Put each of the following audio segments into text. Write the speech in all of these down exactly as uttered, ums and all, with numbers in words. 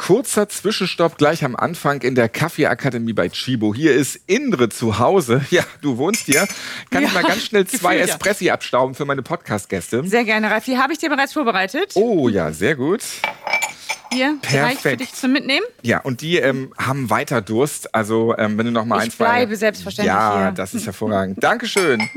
kurzer Zwischenstopp gleich am Anfang in der Kaffeeakademie bei Chibo. Hier ist Indre zu Hause. Ja, du wohnst hier. Kann ja, ich mal ganz schnell zwei gefühlt, Espressi ja. abstauben für meine Podcast-Gäste? Sehr gerne, Ralf. Die habe ich dir bereits vorbereitet. Oh ja, sehr gut. Hier, perfekt für dich zum Mitnehmen. Ja, und die ähm, haben weiter Durst. Also, ähm, wenn du noch mal ein, zwei... Ich bleibe selbstverständlich ja, hier. Das ist hervorragend. Dankeschön.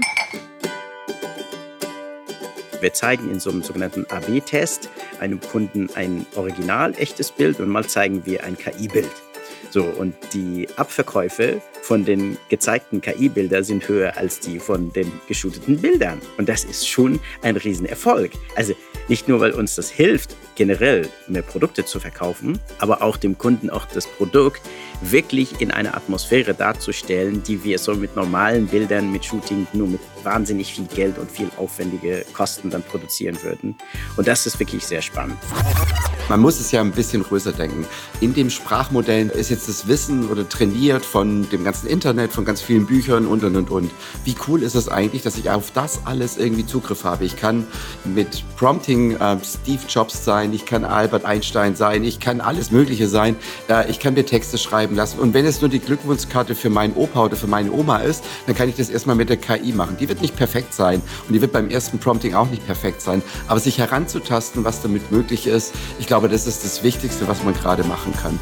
Wir zeigen in so einem sogenannten A B Test einem Kunden ein original echtes Bild und mal zeigen wir ein K I-Bild. So, und die Abverkäufe von den gezeigten K I-Bildern sind höher als die von den geshooteten Bildern. Und das ist schon ein Riesenerfolg. Also nicht nur, weil uns das hilft, generell mehr Produkte zu verkaufen, aber auch dem Kunden auch das Produkt wirklich in einer Atmosphäre darzustellen, die wir so mit normalen Bildern, mit Shooting nur mit wahnsinnig viel Geld und viel aufwendige Kosten dann produzieren würden. Und das ist wirklich sehr spannend. Man muss es ja ein bisschen größer denken. In dem Sprachmodell ist jetzt das Wissen oder trainiert von dem ganzen Internet, von ganz vielen Büchern und, und, und, und. Wie cool ist es eigentlich, dass ich auf das alles irgendwie Zugriff habe? Ich kann mit Prompting äh, Steve Jobs sein, ich kann Albert Einstein sein, ich kann alles Mögliche sein. Äh, ich kann mir Texte schreiben lassen. Und wenn es nur die Glückwunschkarte für meinen Opa oder für meine Oma ist, dann kann ich das erstmal mit der K I machen. Die wird nicht perfekt sein und die wird beim ersten Prompting auch nicht perfekt sein. Aber sich heranzutasten, was damit möglich ist, ich glaube, das ist das Wichtigste, was man gerade machen kann.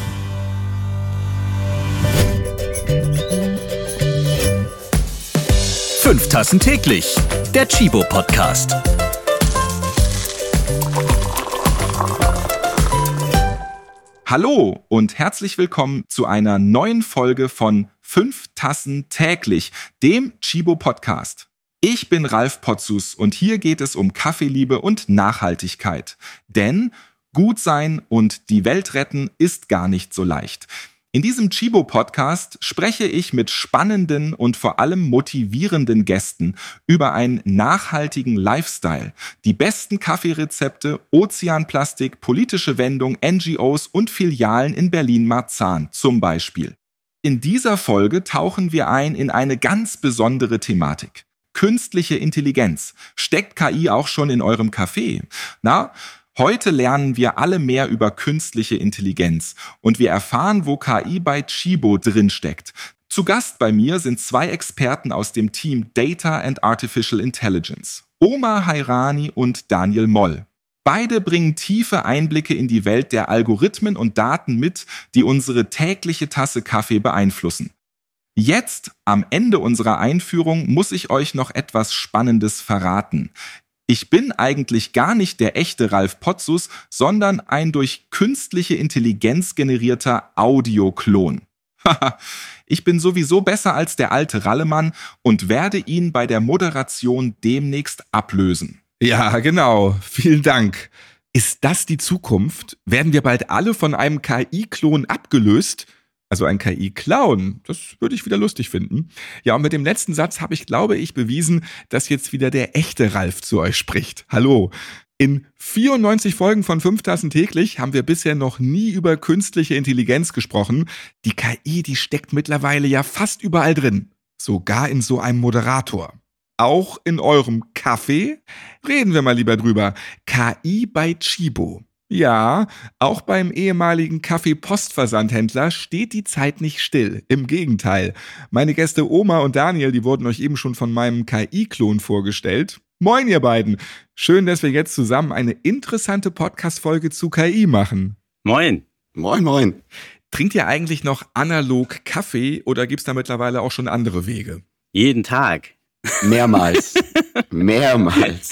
Fünf Tassen täglich, der Chibo Podcast. Hallo und herzlich willkommen zu einer neuen Folge von Fünf Tassen täglich, dem Chibo Podcast. Ich bin Ralf Potzus und hier geht es um Kaffeeliebe und Nachhaltigkeit. Denn gut sein und die Welt retten ist gar nicht so leicht. In diesem Chibo-Podcast spreche ich mit spannenden und vor allem motivierenden Gästen über einen nachhaltigen Lifestyle, die besten Kaffeerezepte, Ozeanplastik, politische Wendung, N G Os und Filialen in Berlin-Marzahn zum Beispiel. In dieser Folge tauchen wir ein in eine ganz besondere Thematik. Künstliche Intelligenz. Steckt K I auch schon in eurem Kaffee? Na, heute lernen wir alle mehr über künstliche Intelligenz und wir erfahren, wo K I bei Chibo drinsteckt. Zu Gast bei mir sind zwei Experten aus dem Team Data and Artificial Intelligence, Omar Hairani und Daniel Moll. Beide bringen tiefe Einblicke in die Welt der Algorithmen und Daten mit, die unsere tägliche Tasse Kaffee beeinflussen. Jetzt, am Ende unserer Einführung, muss ich euch noch etwas Spannendes verraten. Ich bin eigentlich gar nicht der echte Ralf Potzus, sondern ein durch künstliche Intelligenz generierter Audioklon. Ich bin sowieso besser als der alte Rallemann und werde ihn bei der Moderation demnächst ablösen. Ja, genau. Vielen Dank. Ist das die Zukunft? Werden wir bald alle von einem K I-Klon abgelöst? Also ein K I-Clown, das würde ich wieder lustig finden. Ja, und mit dem letzten Satz habe ich, glaube ich, bewiesen, dass jetzt wieder der echte Ralf zu euch spricht. Hallo. In vierundneunzig Folgen von Fünf Tassen täglich haben wir bisher noch nie über künstliche Intelligenz gesprochen. Die K I, die steckt mittlerweile ja fast überall drin. Sogar in so einem Moderator. Auch in eurem Kaffee? Reden wir mal lieber drüber. K I bei Chibo. Ja, auch beim ehemaligen Kaffee-Postversandhändler steht die Zeit nicht still. Im Gegenteil. Meine Gäste Omar und Daniel, die wurden euch eben schon von meinem K I-Klon vorgestellt. Moin, ihr beiden. Schön, dass wir jetzt zusammen eine interessante Podcast-Folge zu K I machen. Moin. Moin, moin. Trinkt ihr eigentlich noch analog Kaffee oder gibt's da mittlerweile auch schon andere Wege? Jeden Tag. Mehrmals. Mehrmals.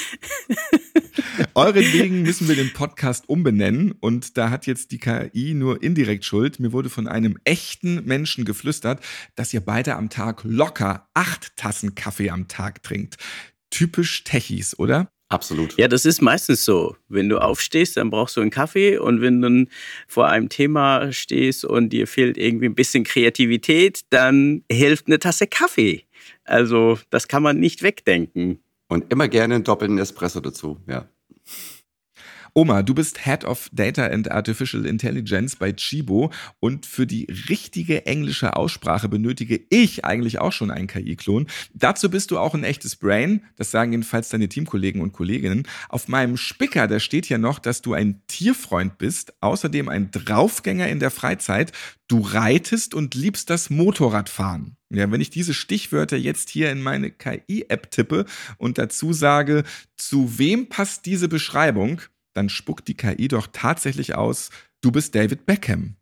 Euretwegen müssen wir den Podcast umbenennen und da hat jetzt die K I nur indirekt Schuld. Mir wurde von einem echten Menschen geflüstert, dass ihr beide am Tag locker acht Tassen Kaffee am Tag trinkt. Typisch Techies, oder? Absolut. Ja, das ist meistens so. Wenn du aufstehst, dann brauchst du einen Kaffee und wenn du dann vor einem Thema stehst und dir fehlt irgendwie ein bisschen Kreativität, dann hilft eine Tasse Kaffee. Also das kann man nicht wegdenken. Und immer gerne einen doppelten Espresso dazu, ja. Omar, du bist Head of Data and Artificial Intelligence bei Chibo und für die richtige englische Aussprache benötige ich eigentlich auch schon einen K I-Klon. Dazu bist du auch ein echtes Brain, das sagen jedenfalls deine Teamkollegen und Kolleginnen. Auf meinem Spicker, da steht ja noch, dass du ein Tierfreund bist, außerdem ein Draufgänger in der Freizeit. Du reitest und liebst das Motorradfahren. Ja, wenn ich diese Stichwörter jetzt hier in meine K I-App tippe und dazu sage, zu wem passt diese Beschreibung, dann spuckt die K I doch tatsächlich aus, du bist David Beckham.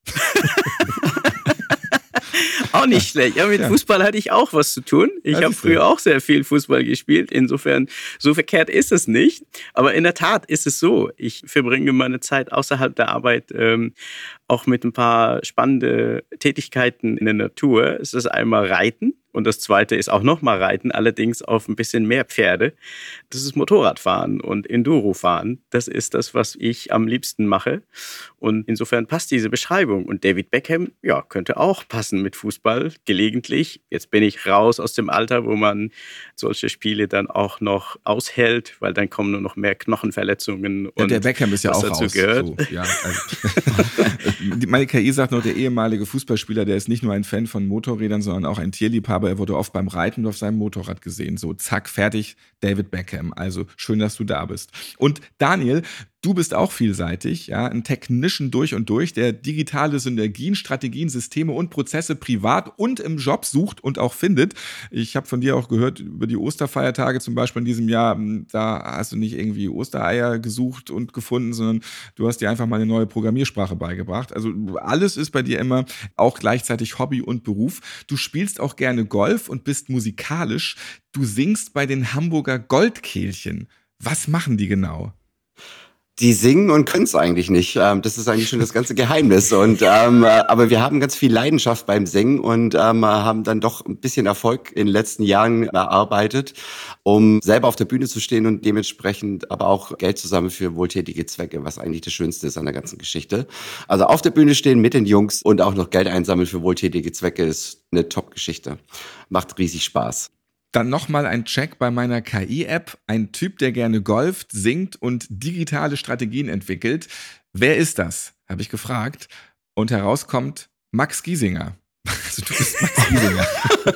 Auch nicht schlecht. Ja, mit ja. Fußball hatte ich auch was zu tun. Ich habe früher auch sehr viel Fußball gespielt. Insofern, so verkehrt ist es nicht. Aber in der Tat ist es so. Ich verbringe meine Zeit außerhalb der Arbeit ähm, auch mit ein paar spannenden Tätigkeiten in der Natur. Es ist einmal Reiten. Und das Zweite ist auch nochmal Reiten, allerdings auf ein bisschen mehr Pferde. Das ist Motorradfahren und Endurofahren. Das ist das, was ich am liebsten mache. Und insofern passt diese Beschreibung. Und David Beckham, ja, könnte auch passen mit Fußball, gelegentlich. Jetzt bin ich raus aus dem Alter, wo man solche Spiele dann auch noch aushält, weil dann kommen nur noch mehr Knochenverletzungen. Und ja, der Beckham ist ja auch dazu raus. Gehört. So, ja, also. Meine K I sagt noch, der ehemalige Fußballspieler, der ist nicht nur ein Fan von Motorrädern, sondern auch ein Tierliebhaber. Er wurde oft beim Reiten auf seinem Motorrad gesehen. So, zack, fertig, David Beckham. Also schön, dass du da bist. Und Daniel, du bist auch vielseitig, ja, ein Technician durch und durch, der digitale Synergien, Strategien, Systeme und Prozesse privat und im Job sucht und auch findet. Ich habe von dir auch gehört über die Osterfeiertage zum Beispiel in diesem Jahr, da hast du nicht irgendwie Ostereier gesucht und gefunden, sondern du hast dir einfach mal eine neue Programmiersprache beigebracht. Also alles ist bei dir immer auch gleichzeitig Hobby und Beruf. Du spielst auch gerne Golf und bist musikalisch. Du singst bei den Hamburger Goldkehlchen. Was machen die genau? Die singen und können es eigentlich nicht. Das ist eigentlich schon das ganze Geheimnis. Und ähm, aber wir haben ganz viel Leidenschaft beim Singen und ähm, haben dann doch ein bisschen Erfolg in den letzten Jahren erarbeitet, um selber auf der Bühne zu stehen und dementsprechend aber auch Geld zusammen für wohltätige Zwecke, was eigentlich das Schönste ist an der ganzen Geschichte. Also auf der Bühne stehen mit den Jungs und auch noch Geld einsammeln für wohltätige Zwecke ist eine Top-Geschichte. Macht riesig Spaß. Dann nochmal ein Check bei meiner K I-App. Ein Typ, der gerne golft, singt und digitale Strategien entwickelt. Wer ist das? Habe ich gefragt. Und herauskommt Max Giesinger. Also du bist Max Giesinger.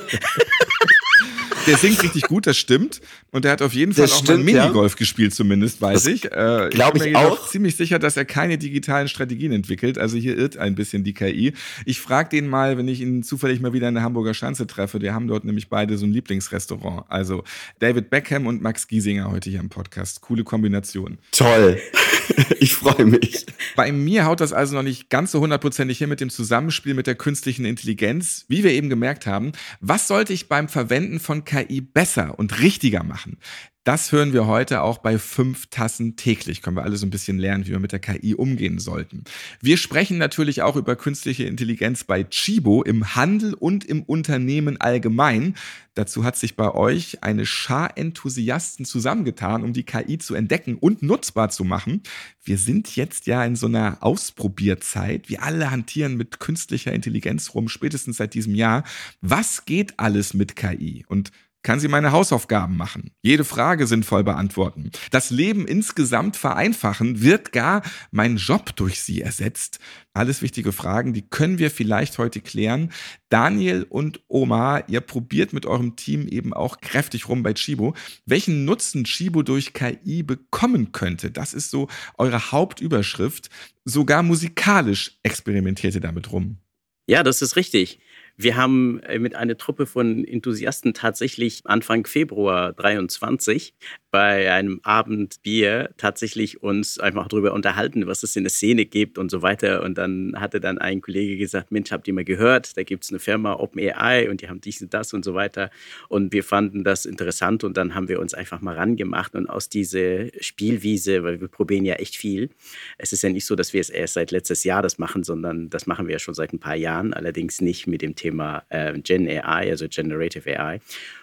Der singt richtig gut, das stimmt. Und er hat auf jeden Fall das auch stimmt, mal Minigolf ja. gespielt, zumindest, weiß das ich. Äh, Glaube ich, ich bin mir auch. ziemlich sicher, dass er keine digitalen Strategien entwickelt. Also hier irrt ein bisschen die K I. Ich frage den mal, wenn ich ihn zufällig mal wieder in der Hamburger Schanze treffe. Die haben dort nämlich beide so ein Lieblingsrestaurant. Also David Beckham und Max Giesinger heute hier im Podcast. Coole Kombination. Toll. Ich freue mich. Bei mir haut das also noch nicht ganz so hundertprozentig hin mit dem Zusammenspiel mit der künstlichen Intelligenz. Wie wir eben gemerkt haben, was sollte ich beim Verwenden von K I besser und richtiger machen? Das hören wir heute auch bei fünf Tassen täglich. Können wir alle so ein bisschen lernen, wie wir mit der K I umgehen sollten. Wir sprechen natürlich auch über künstliche Intelligenz bei Chibo im Handel und im Unternehmen allgemein. Dazu hat sich bei euch eine Schar Enthusiasten zusammengetan, um die K I zu entdecken und nutzbar zu machen. Wir sind jetzt ja in so einer Ausprobierzeit. Wir alle hantieren mit künstlicher Intelligenz rum, spätestens seit diesem Jahr. Was geht alles mit K I? Und kann sie meine Hausaufgaben machen, jede Frage sinnvoll beantworten, das Leben insgesamt vereinfachen, wird gar mein Job durch sie ersetzt? Alles wichtige Fragen, die können wir vielleicht heute klären. Daniel und Omar, ihr probiert mit eurem Team eben auch kräftig rum bei Chibo. Welchen Nutzen Chibo durch K I bekommen könnte, das ist so eure Hauptüberschrift. Sogar musikalisch experimentiert ihr damit rum. Ja, das ist richtig. Wir haben mit einer Truppe von Enthusiasten tatsächlich Anfang Februar dreiundzwanzig bei einem Abend Bier tatsächlich uns einfach darüber unterhalten, was es in der Szene gibt und so weiter. Und dann hatte dann ein Kollege gesagt, Mensch, habt ihr mal gehört, da gibt es eine Firma OpenAI und die haben dies und das und so weiter. Und wir fanden das interessant und dann haben wir uns einfach mal rangemacht und aus dieser Spielwiese, weil wir probieren ja echt viel. Es ist ja nicht so, dass wir es erst seit letztes Jahr das machen, sondern das machen wir ja schon seit ein paar Jahren, allerdings nicht mit dem Thema äh, Gen A I, also Generative A I.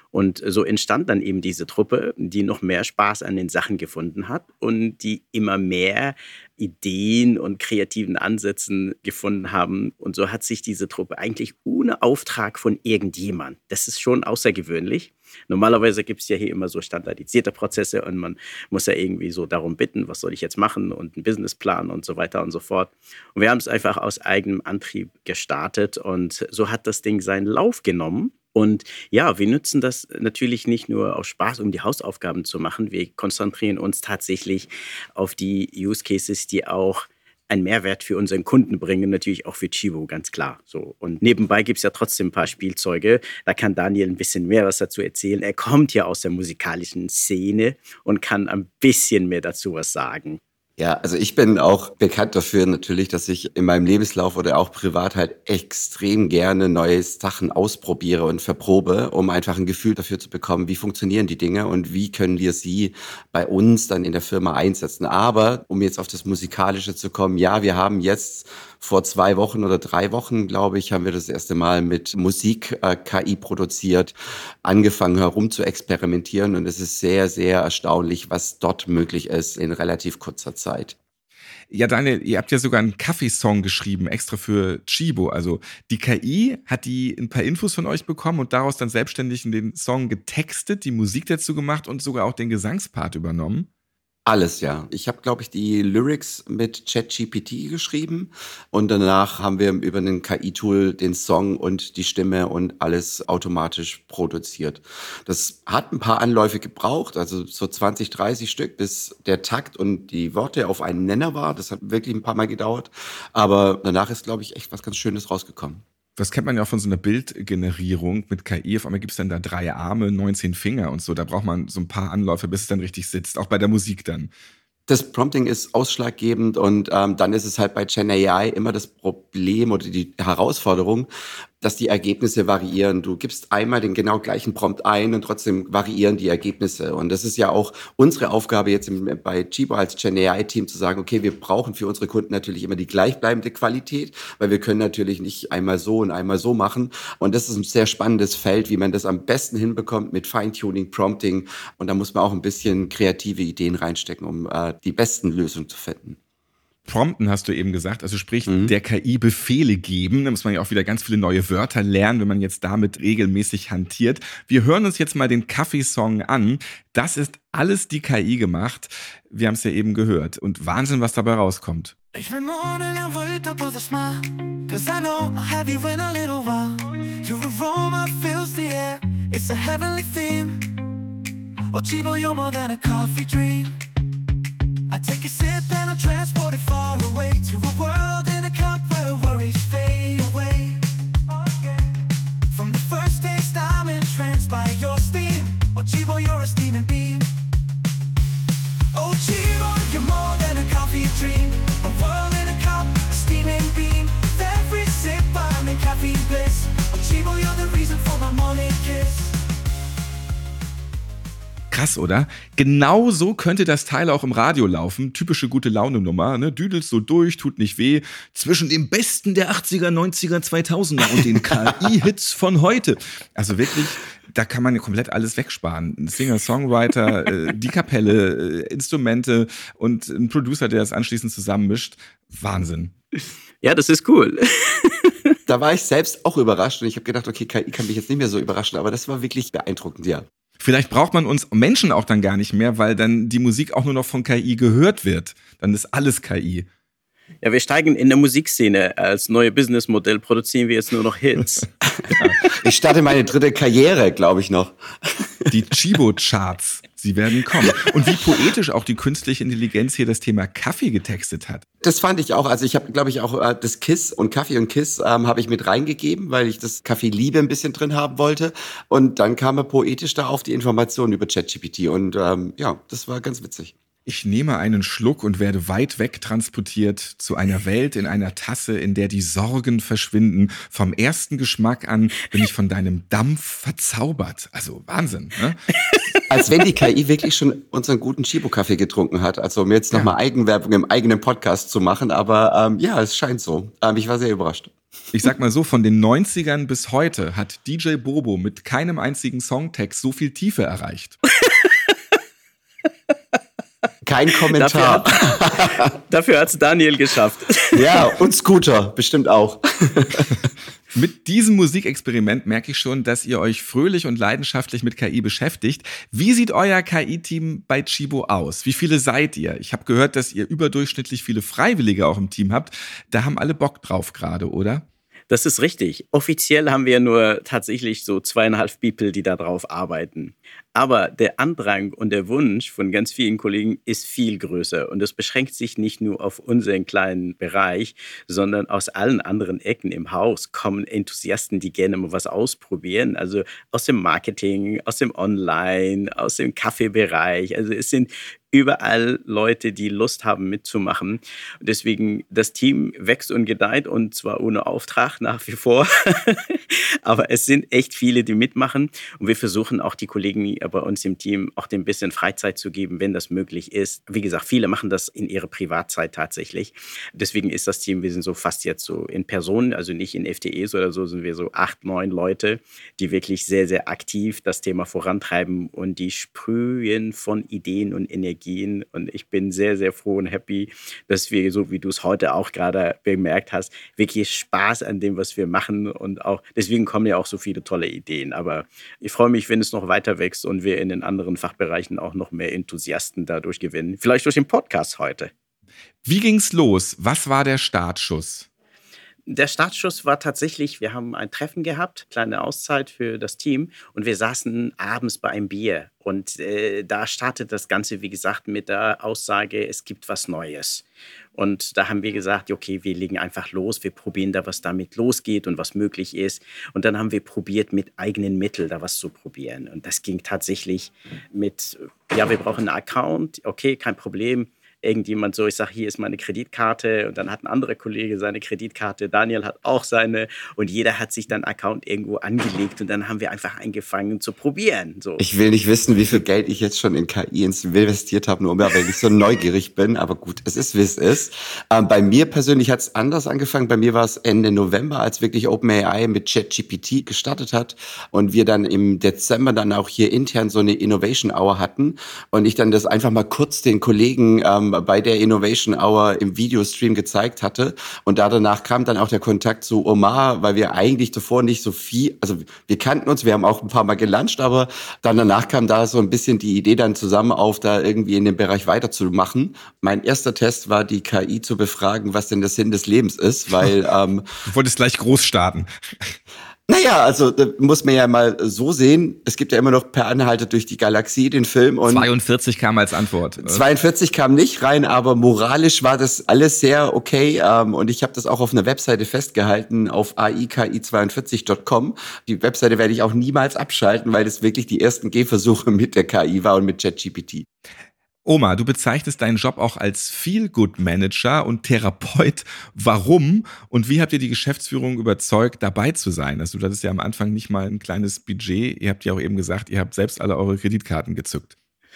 Und so entstand dann eben diese Truppe, die noch mehr Spaß an den Sachen gefunden hat und die immer mehr Ideen und kreativen Ansätzen gefunden haben. Und so hat sich diese Truppe eigentlich ohne Auftrag von irgendjemand, das ist schon außergewöhnlich. Normalerweise gibt es ja hier immer so standardisierte Prozesse und man muss ja irgendwie so darum bitten, was soll ich jetzt machen und einen Businessplan und so weiter und so fort. Und wir haben es einfach aus eigenem Antrieb gestartet und so hat das Ding seinen Lauf genommen. Und ja, wir nutzen das natürlich nicht nur aus Spaß, um die Hausaufgaben zu machen. Wir konzentrieren uns tatsächlich auf die Use Cases, die auch einen Mehrwert für unseren Kunden bringen, natürlich auch für Chibo, ganz klar. So. Und nebenbei gibt es ja trotzdem ein paar Spielzeuge. Da kann Daniel ein bisschen mehr was dazu erzählen. Er kommt ja aus der musikalischen Szene und kann ein bisschen mehr dazu was sagen. Ja, also ich bin auch bekannt dafür natürlich, dass ich in meinem Lebenslauf oder auch privat halt extrem gerne neue Sachen ausprobiere und verprobe, um einfach ein Gefühl dafür zu bekommen, wie funktionieren die Dinge und wie können wir sie bei uns dann in der Firma einsetzen. Aber um jetzt auf das Musikalische zu kommen, ja, wir haben jetzt vor zwei Wochen oder drei Wochen, glaube ich, haben wir das erste Mal mit Musik äh, K I produziert, angefangen herum zu experimentieren und es ist sehr, sehr erstaunlich, was dort möglich ist in relativ kurzer Zeit. Ja, Daniel, ihr habt ja sogar einen Kaffeesong geschrieben, extra für Chibo. Also die K I hat die ein paar Infos von euch bekommen und daraus dann selbstständig den Song getextet, die Musik dazu gemacht und sogar auch den Gesangspart übernommen. Alles, ja. Ich habe, glaube ich, die Lyrics mit ChatGPT geschrieben und danach haben wir über ein K I-Tool den Song und die Stimme und alles automatisch produziert. Das hat ein paar Anläufe gebraucht, also so zwanzig, dreißig Stück, bis der Takt und die Worte auf einen Nenner war. Das hat wirklich ein paar Mal gedauert, aber danach ist, glaube ich, echt was ganz Schönes rausgekommen. Das kennt man ja auch von so einer Bildgenerierung mit K I. Auf einmal gibt es dann da drei Arme, neunzehn Finger und so. Da braucht man so ein paar Anläufe, bis es dann richtig sitzt. Auch bei der Musik dann. Das Prompting ist ausschlaggebend und ähm, dann ist es halt bei Gen A I immer das Problem oder die Herausforderung, dass die Ergebnisse variieren. Du gibst einmal den genau gleichen Prompt ein und trotzdem variieren die Ergebnisse. Und das ist ja auch unsere Aufgabe jetzt im, bei Chibo als Gen A I-Team zu sagen, okay, wir brauchen für unsere Kunden natürlich immer die gleichbleibende Qualität, weil wir können natürlich nicht einmal so und einmal so machen. Und das ist ein sehr spannendes Feld, wie man das am besten hinbekommt mit Feintuning, Prompting. Und da muss man auch ein bisschen kreative Ideen reinstecken, um äh, die besten Lösungen zu finden. Prompten hast du eben gesagt, also sprich mhm. der K I Befehle geben. Da muss man ja auch wieder ganz viele neue Wörter lernen, wenn man jetzt damit regelmäßig hantiert. Wir hören uns jetzt mal den Kaffeesong an. Das ist alles die K I gemacht. Wir haben es ja eben gehört. Und Wahnsinn, was dabei rauskommt. Ich will morgen erholt up with a smile, cause I know I'll have you in a little while. Your aroma fills the air, it's a heavenly theme. Oh Chibo, you're more than a coffee dream. I take a sip and I'm transported far away to a world in a cup where worries fade away. From the first taste I'm entranced by your steam. Oh Chibo, you're a steaming beam. Oh Chibo, you're more than a coffee dream. A world in a cup, a steaming beam. With every sip I'm in caffeine bliss. Oh Chibo, you're the reason for my morning kiss. Krass, oder? Genau so könnte das Teil auch im Radio laufen. Typische Gute-Laune-Nummer, ne? Düdelst so durch, tut nicht weh. Zwischen dem Besten der achtziger, neunziger, zweitausender und den K I-Hits von heute. Also wirklich, da kann man ja komplett alles wegsparen. Ein Singer-Songwriter, äh, die Kapelle, äh, Instrumente und ein Producer, der das anschließend zusammenmischt. Wahnsinn. Ja, das ist cool. Da war ich selbst auch überrascht und ich habe gedacht, okay, K I kann mich jetzt nicht mehr so überraschen, aber das war wirklich beeindruckend, ja. Vielleicht braucht man uns Menschen auch dann gar nicht mehr, weil dann die Musik auch nur noch von K I gehört wird. Dann ist alles K I. Ja, wir steigen in der Musikszene. Als neue Businessmodell produzieren wir jetzt nur noch Hits. Ich starte meine dritte Karriere, glaube ich noch. Die Chibo-Charts, sie werden kommen. Und wie poetisch auch die künstliche Intelligenz hier das Thema Kaffee getextet hat. Das fand ich auch. Also ich habe, glaube ich, auch äh, das Kiss und Kaffee und Kiss ähm, habe ich mit reingegeben, weil ich das Kaffee-Liebe ein bisschen drin haben wollte. Und dann kam er poetisch da auf die Informationen über ChatGPT. Und ähm, ja, das war ganz witzig. Ich nehme einen Schluck und werde weit weg transportiert zu einer Welt in einer Tasse, in der die Sorgen verschwinden. Vom ersten Geschmack an bin ich von deinem Dampf verzaubert. Also Wahnsinn, ne? Als wenn die K I wirklich schon unseren guten Chibo-Kaffee getrunken hat. Also um jetzt nochmal ja. Eigenwerbung im eigenen Podcast zu machen. Aber ähm, ja, es scheint so. Ähm, ich war sehr überrascht. Ich sag mal so, von den neunzigern bis heute hat D J Bobo mit keinem einzigen Songtext so viel Tiefe erreicht. Kein Kommentar. Dafür hat es Daniel geschafft. Ja, und Scooter, bestimmt auch. Mit diesem Musikexperiment merke ich schon, dass ihr euch fröhlich und leidenschaftlich mit K I beschäftigt. Wie sieht euer K I-Team bei Chibo aus? Wie viele seid ihr? Ich habe gehört, dass ihr überdurchschnittlich viele Freiwillige auch im Team habt. Da haben alle Bock drauf gerade, oder? Das ist richtig. Offiziell haben wir nur tatsächlich so zweieinhalb People, die da drauf arbeiten. Aber der Andrang und der Wunsch von ganz vielen Kollegen ist viel größer. Und das beschränkt sich nicht nur auf unseren kleinen Bereich, sondern aus allen anderen Ecken im Haus kommen Enthusiasten, die gerne mal was ausprobieren. Also aus dem Marketing, aus dem Online, aus dem Kaffeebereich. Also es sind überall Leute, die Lust haben mitzumachen. Und deswegen, das Team wächst und gedeiht und zwar ohne Auftrag nach wie vor. Aber es sind echt viele, die mitmachen. Und wir versuchen auch die Kollegen bei uns im Team auch ein bisschen Freizeit zu geben, wenn das möglich ist. Wie gesagt, viele machen das in ihrer Privatzeit tatsächlich. Deswegen ist das Team, wir sind so fast jetzt so in Person, also nicht in F T Es oder so, sind wir so acht, neun Leute, die wirklich sehr, sehr aktiv das Thema vorantreiben und die sprühen von Ideen und Energien. Und ich bin sehr, sehr froh und happy, dass wir, so wie du es heute auch gerade bemerkt hast, wirklich Spaß an dem, was wir machen. Und auch deswegen kommen ja auch so viele tolle Ideen. Aber ich freue mich, wenn es noch weiter wächst und wir in den anderen Fachbereichen auch noch mehr Enthusiasten dadurch gewinnen. Vielleicht durch den Podcast heute. Wie ging's los? Was war der Startschuss? Der Startschuss war tatsächlich, wir haben ein Treffen gehabt, kleine Auszeit für das Team und wir saßen abends bei einem Bier. Und äh, da startet das Ganze, wie gesagt, mit der Aussage, es gibt was Neues. Und da haben wir gesagt, okay, wir legen einfach los, wir probieren da, was damit losgeht und was möglich ist. Und dann haben wir probiert, mit eigenen Mitteln da was zu probieren. Und das ging tatsächlich mit, ja, wir brauchen einen Account, okay, kein Problem. Irgendjemand so, ich sage, hier ist meine Kreditkarte und dann hat ein anderer Kollege seine Kreditkarte, Daniel hat auch seine und jeder hat sich dann einen Account irgendwo angelegt und dann haben wir einfach angefangen zu probieren. So. Ich will nicht wissen, wie viel Geld ich jetzt schon in K I investiert habe, nur weil ich so neugierig bin, aber gut, es ist, wie es ist. Ähm, bei mir persönlich hat es anders angefangen, bei mir war es Ende November, als wirklich OpenAI mit ChatGPT gestartet hat und wir dann im Dezember dann auch hier intern so eine Innovation Hour hatten und ich dann das einfach mal kurz den Kollegen ähm, bei der Innovation Hour im Videostream gezeigt hatte. Und da danach kam dann auch der Kontakt zu Omar, weil wir eigentlich davor nicht so viel, also wir kannten uns, wir haben auch ein paar Mal gelauncht, aber dann danach kam da so ein bisschen die Idee dann zusammen auf, da irgendwie in dem Bereich weiterzumachen. Mein erster Test war, die K I zu befragen, was denn der Sinn des Lebens ist, weil... Ähm, du wolltest gleich groß starten. Naja, also da muss man ja mal so sehen, es gibt ja immer noch Per Anhalter durch die Galaxie, den Film. Und zweiundvierzig kam als Antwort. zweiundvierzig kam nicht rein, aber moralisch war das alles sehr okay. Ähm, und ich habe das auch auf einer Webseite festgehalten, auf A I K I zweiundvierzig Punkt com. Die Webseite werde ich auch niemals abschalten, weil das wirklich die ersten Gehversuche mit der K I war und mit ChatGPT. Oma, du bezeichnest deinen Job auch als Feel-Good-Manager und Therapeut. Warum und wie habt ihr die Geschäftsführung überzeugt, dabei zu sein? Also du hattest ja am Anfang nicht mal ein kleines Budget. Ihr habt ja auch eben gesagt, ihr habt selbst alle eure Kreditkarten gezückt.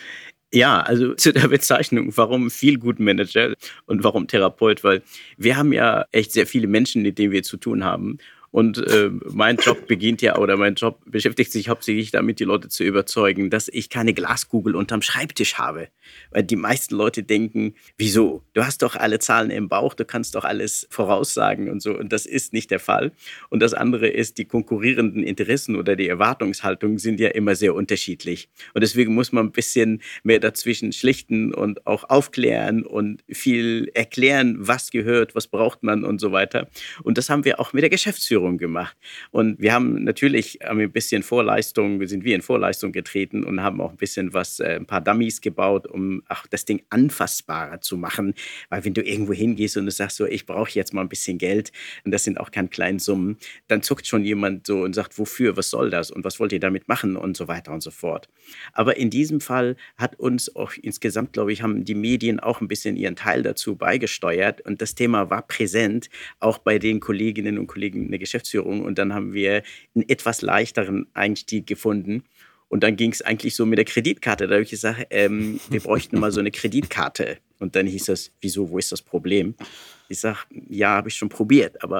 Ja, also zu der Bezeichnung, warum Feel-Good-Manager und warum Therapeut, weil wir haben ja echt sehr viele Menschen, mit denen wir zu tun haben. Und äh, mein Job beginnt ja, oder mein Job beschäftigt sich hauptsächlich damit, die Leute zu überzeugen, dass ich keine Glaskugel unterm Schreibtisch habe. Weil die meisten Leute denken, wieso? Du hast doch alle Zahlen im Bauch, du kannst doch alles voraussagen und so. Und das ist nicht der Fall. Und das andere ist, die konkurrierenden Interessen oder die Erwartungshaltungen sind ja immer sehr unterschiedlich. Und deswegen muss man ein bisschen mehr dazwischen schlichten und auch aufklären und viel erklären, was gehört, was braucht man und so weiter. Und das haben wir auch mit der Geschäftsführung gemacht. Und wir haben natürlich haben wir ein bisschen Vorleistung, sind wir in Vorleistung getreten und haben auch ein bisschen was, äh, ein paar Dummies gebaut, um auch das Ding anfassbarer zu machen. Weil wenn du irgendwo hingehst und du sagst so, ich brauche jetzt mal ein bisschen Geld, und das sind auch keine kleinen Summen, dann zuckt schon jemand so und sagt, wofür, was soll das und was wollt ihr damit machen und so weiter und so fort. Aber in diesem Fall hat uns auch insgesamt, glaube ich, haben die Medien auch ein bisschen ihren Teil dazu beigesteuert und das Thema war präsent, auch bei den Kolleginnen und Kollegen in der Geschäftsführung und dann haben wir einen etwas leichteren Einstieg gefunden. Und dann ging es eigentlich so mit der Kreditkarte. Da habe ich gesagt, ähm, wir bräuchten mal so eine Kreditkarte. Und dann hieß das, wieso, wo ist das Problem? Ich sage, ja, habe ich schon probiert, aber es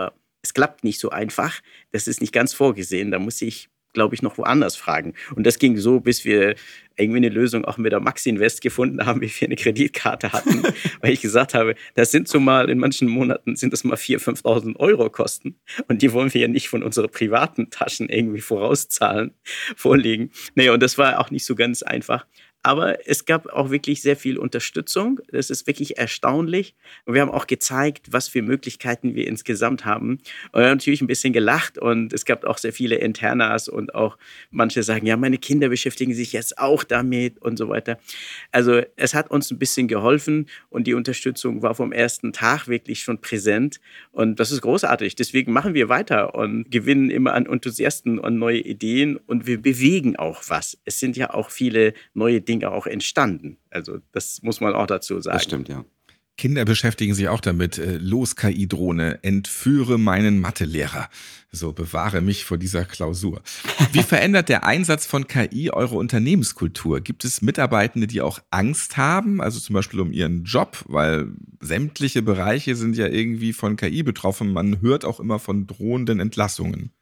das klappt nicht so einfach, das ist nicht ganz vorgesehen, da muss ich, glaube ich, noch woanders fragen. Und das ging so, bis wir irgendwie eine Lösung auch mit der Maxi-Invest gefunden haben, wie wir eine Kreditkarte hatten, weil ich gesagt habe, das sind so mal, in manchen Monaten sind das mal viertausend, fünftausend Euro Kosten und die wollen wir ja nicht von unseren privaten Taschen irgendwie vorauszahlen, vorlegen. Naja, und das war auch nicht so ganz einfach. Aber es gab auch wirklich sehr viel Unterstützung. Das ist wirklich erstaunlich. Und wir haben auch gezeigt, was für Möglichkeiten wir insgesamt haben. Und wir haben natürlich ein bisschen gelacht und es gab auch sehr viele Internas und auch manche sagen, ja, meine Kinder beschäftigen sich jetzt auch damit und so weiter. Also es hat uns ein bisschen geholfen und die Unterstützung war vom ersten Tag wirklich schon präsent. Und das ist großartig. Deswegen machen wir weiter und gewinnen immer an Enthusiasten und neue Ideen und wir bewegen auch was. Es sind ja auch viele neue Dinge Dinge auch entstanden. Also das muss man auch dazu sagen. Das stimmt, ja. Kinder beschäftigen sich auch damit. Los, K I-Drohne, entführe meinen Mathelehrer. So, bewahre mich vor dieser Klausur. Wie verändert der Einsatz von K I eure Unternehmenskultur? Gibt es Mitarbeitende, die auch Angst haben, also zum Beispiel um ihren Job? Weil sämtliche Bereiche sind ja irgendwie von K I betroffen. Man hört auch immer von drohenden Entlassungen.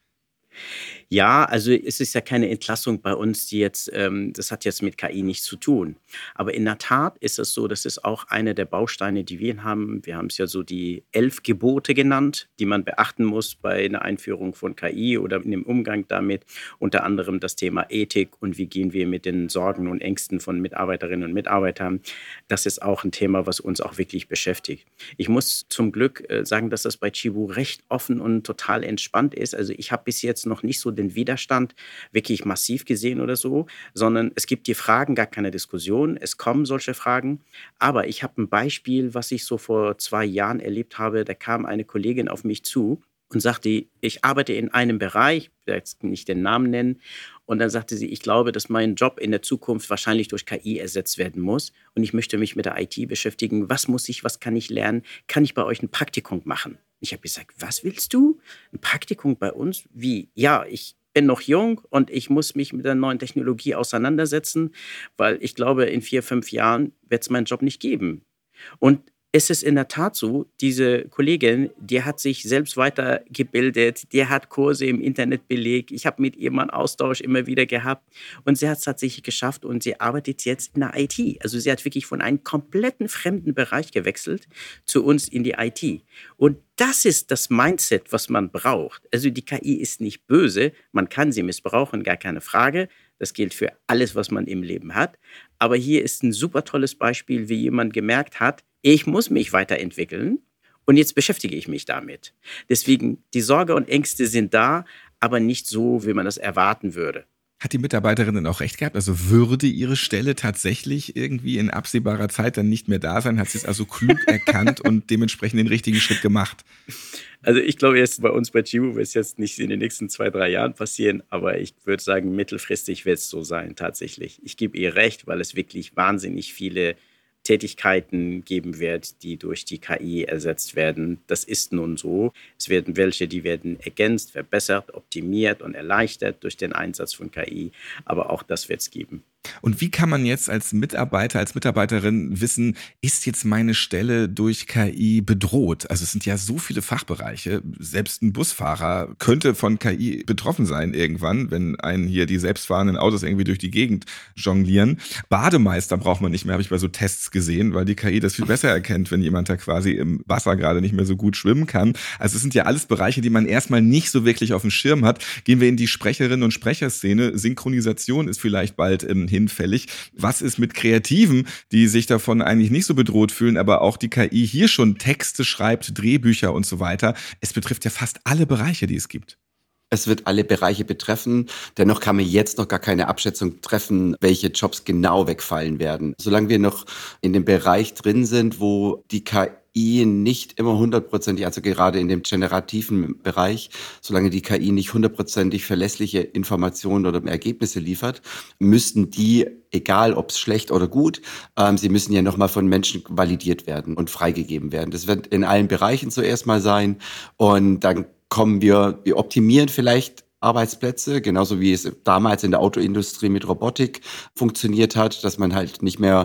Ja, also es ist ja keine Entlassung bei uns, die jetzt, ähm, das hat jetzt mit K I nichts zu tun. Aber in der Tat ist es so, das ist auch einer der Bausteine, die wir haben. Wir haben es ja so die elf Gebote genannt, die man beachten muss bei einer Einführung von K I oder in dem Umgang damit. Unter anderem das Thema Ethik und wie gehen wir mit den Sorgen und Ängsten von Mitarbeiterinnen und Mitarbeitern. Das ist auch ein Thema, was uns auch wirklich beschäftigt. Ich muss zum Glück äh, sagen, dass das bei Chibo recht offen und total entspannt ist. Also ich habe bis jetzt noch nicht so den Widerstand wirklich massiv gesehen oder so, sondern es gibt die Fragen, gar keine Diskussion, es kommen solche Fragen. Aber ich habe ein Beispiel, was ich so vor zwei Jahren erlebt habe, da kam eine Kollegin auf mich zu und sagte, ich arbeite in einem Bereich, ich will jetzt nicht den Namen nennen, und dann sagte sie, ich glaube, dass mein Job in der Zukunft wahrscheinlich durch K I ersetzt werden muss und ich möchte mich mit der I T beschäftigen. Was muss ich, was kann ich lernen? Kann ich bei euch ein Praktikum machen? Ich habe gesagt, was willst du? Ein Praktikum bei uns? Wie? Ja, ich bin noch jung und ich muss mich mit der neuen Technologie auseinandersetzen, weil ich glaube, in vier, fünf Jahren wird es meinen Job nicht geben. Und es ist in der Tat so, diese Kollegin, die hat sich selbst weitergebildet, die hat Kurse im Internet belegt. Ich habe mit ihr mal einen Austausch immer wieder gehabt und sie hat es tatsächlich geschafft und sie arbeitet jetzt in der I T. Also sie hat wirklich von einem kompletten fremden Bereich gewechselt zu uns in die I T. Und das ist das Mindset, was man braucht. Also die K I ist nicht böse, man kann sie missbrauchen, gar keine Frage. Das gilt für alles, was man im Leben hat. Aber hier ist ein super tolles Beispiel, wie jemand gemerkt hat, ich muss mich weiterentwickeln und jetzt beschäftige ich mich damit. Deswegen, die Sorge und Ängste sind da, aber nicht so, wie man das erwarten würde. Hat die Mitarbeiterin denn auch recht gehabt? Also würde ihre Stelle tatsächlich irgendwie in absehbarer Zeit dann nicht mehr da sein? Hat sie es also klug erkannt und dementsprechend den richtigen Schritt gemacht? Also ich glaube, jetzt bei uns bei Chibo wird es jetzt nicht in den nächsten zwei, drei Jahren passieren, aber ich würde sagen, mittelfristig wird es so sein tatsächlich. Ich gebe ihr recht, weil es wirklich wahnsinnig viele Tätigkeiten geben wird, die durch die K I ersetzt werden. Das ist nun so. Es werden welche, die werden ergänzt, verbessert, optimiert und erleichtert durch den Einsatz von K I. Aber auch das wird es geben. Und wie kann man jetzt als Mitarbeiter, als Mitarbeiterin wissen, ist jetzt meine Stelle durch K I bedroht? Also es sind ja so viele Fachbereiche. Selbst ein Busfahrer könnte von K I betroffen sein irgendwann, wenn einen hier die selbstfahrenden Autos irgendwie durch die Gegend jonglieren. Bademeister braucht man nicht mehr, habe ich bei so Tests gesehen, weil die K I das viel besser erkennt, wenn jemand da quasi im Wasser gerade nicht mehr so gut schwimmen kann. Also es sind ja alles Bereiche, die man erstmal nicht so wirklich auf dem Schirm hat. Gehen wir in die Sprecherinnen- und Sprecherszene. Synchronisation ist vielleicht bald im hinfällig. Was ist mit Kreativen, die sich davon eigentlich nicht so bedroht fühlen, aber auch die K I hier schon Texte schreibt, Drehbücher und so weiter? Es betrifft ja fast alle Bereiche, die es gibt. Es wird alle Bereiche betreffen. Dennoch kann man jetzt noch gar keine Abschätzung treffen, welche Jobs genau wegfallen werden. Solange wir noch in dem Bereich drin sind, wo die K I nicht immer hundertprozentig, also gerade in dem generativen Bereich, solange die K I nicht hundertprozentig verlässliche Informationen oder Ergebnisse liefert, müssten die, egal ob es schlecht oder gut, ähm, sie müssen ja nochmal von Menschen validiert werden und freigegeben werden. Das wird in allen Bereichen zuerst mal sein und dann kommen wir, wir optimieren vielleicht Arbeitsplätze, genauso wie es damals in der Autoindustrie mit Robotik funktioniert hat, dass man halt nicht mehr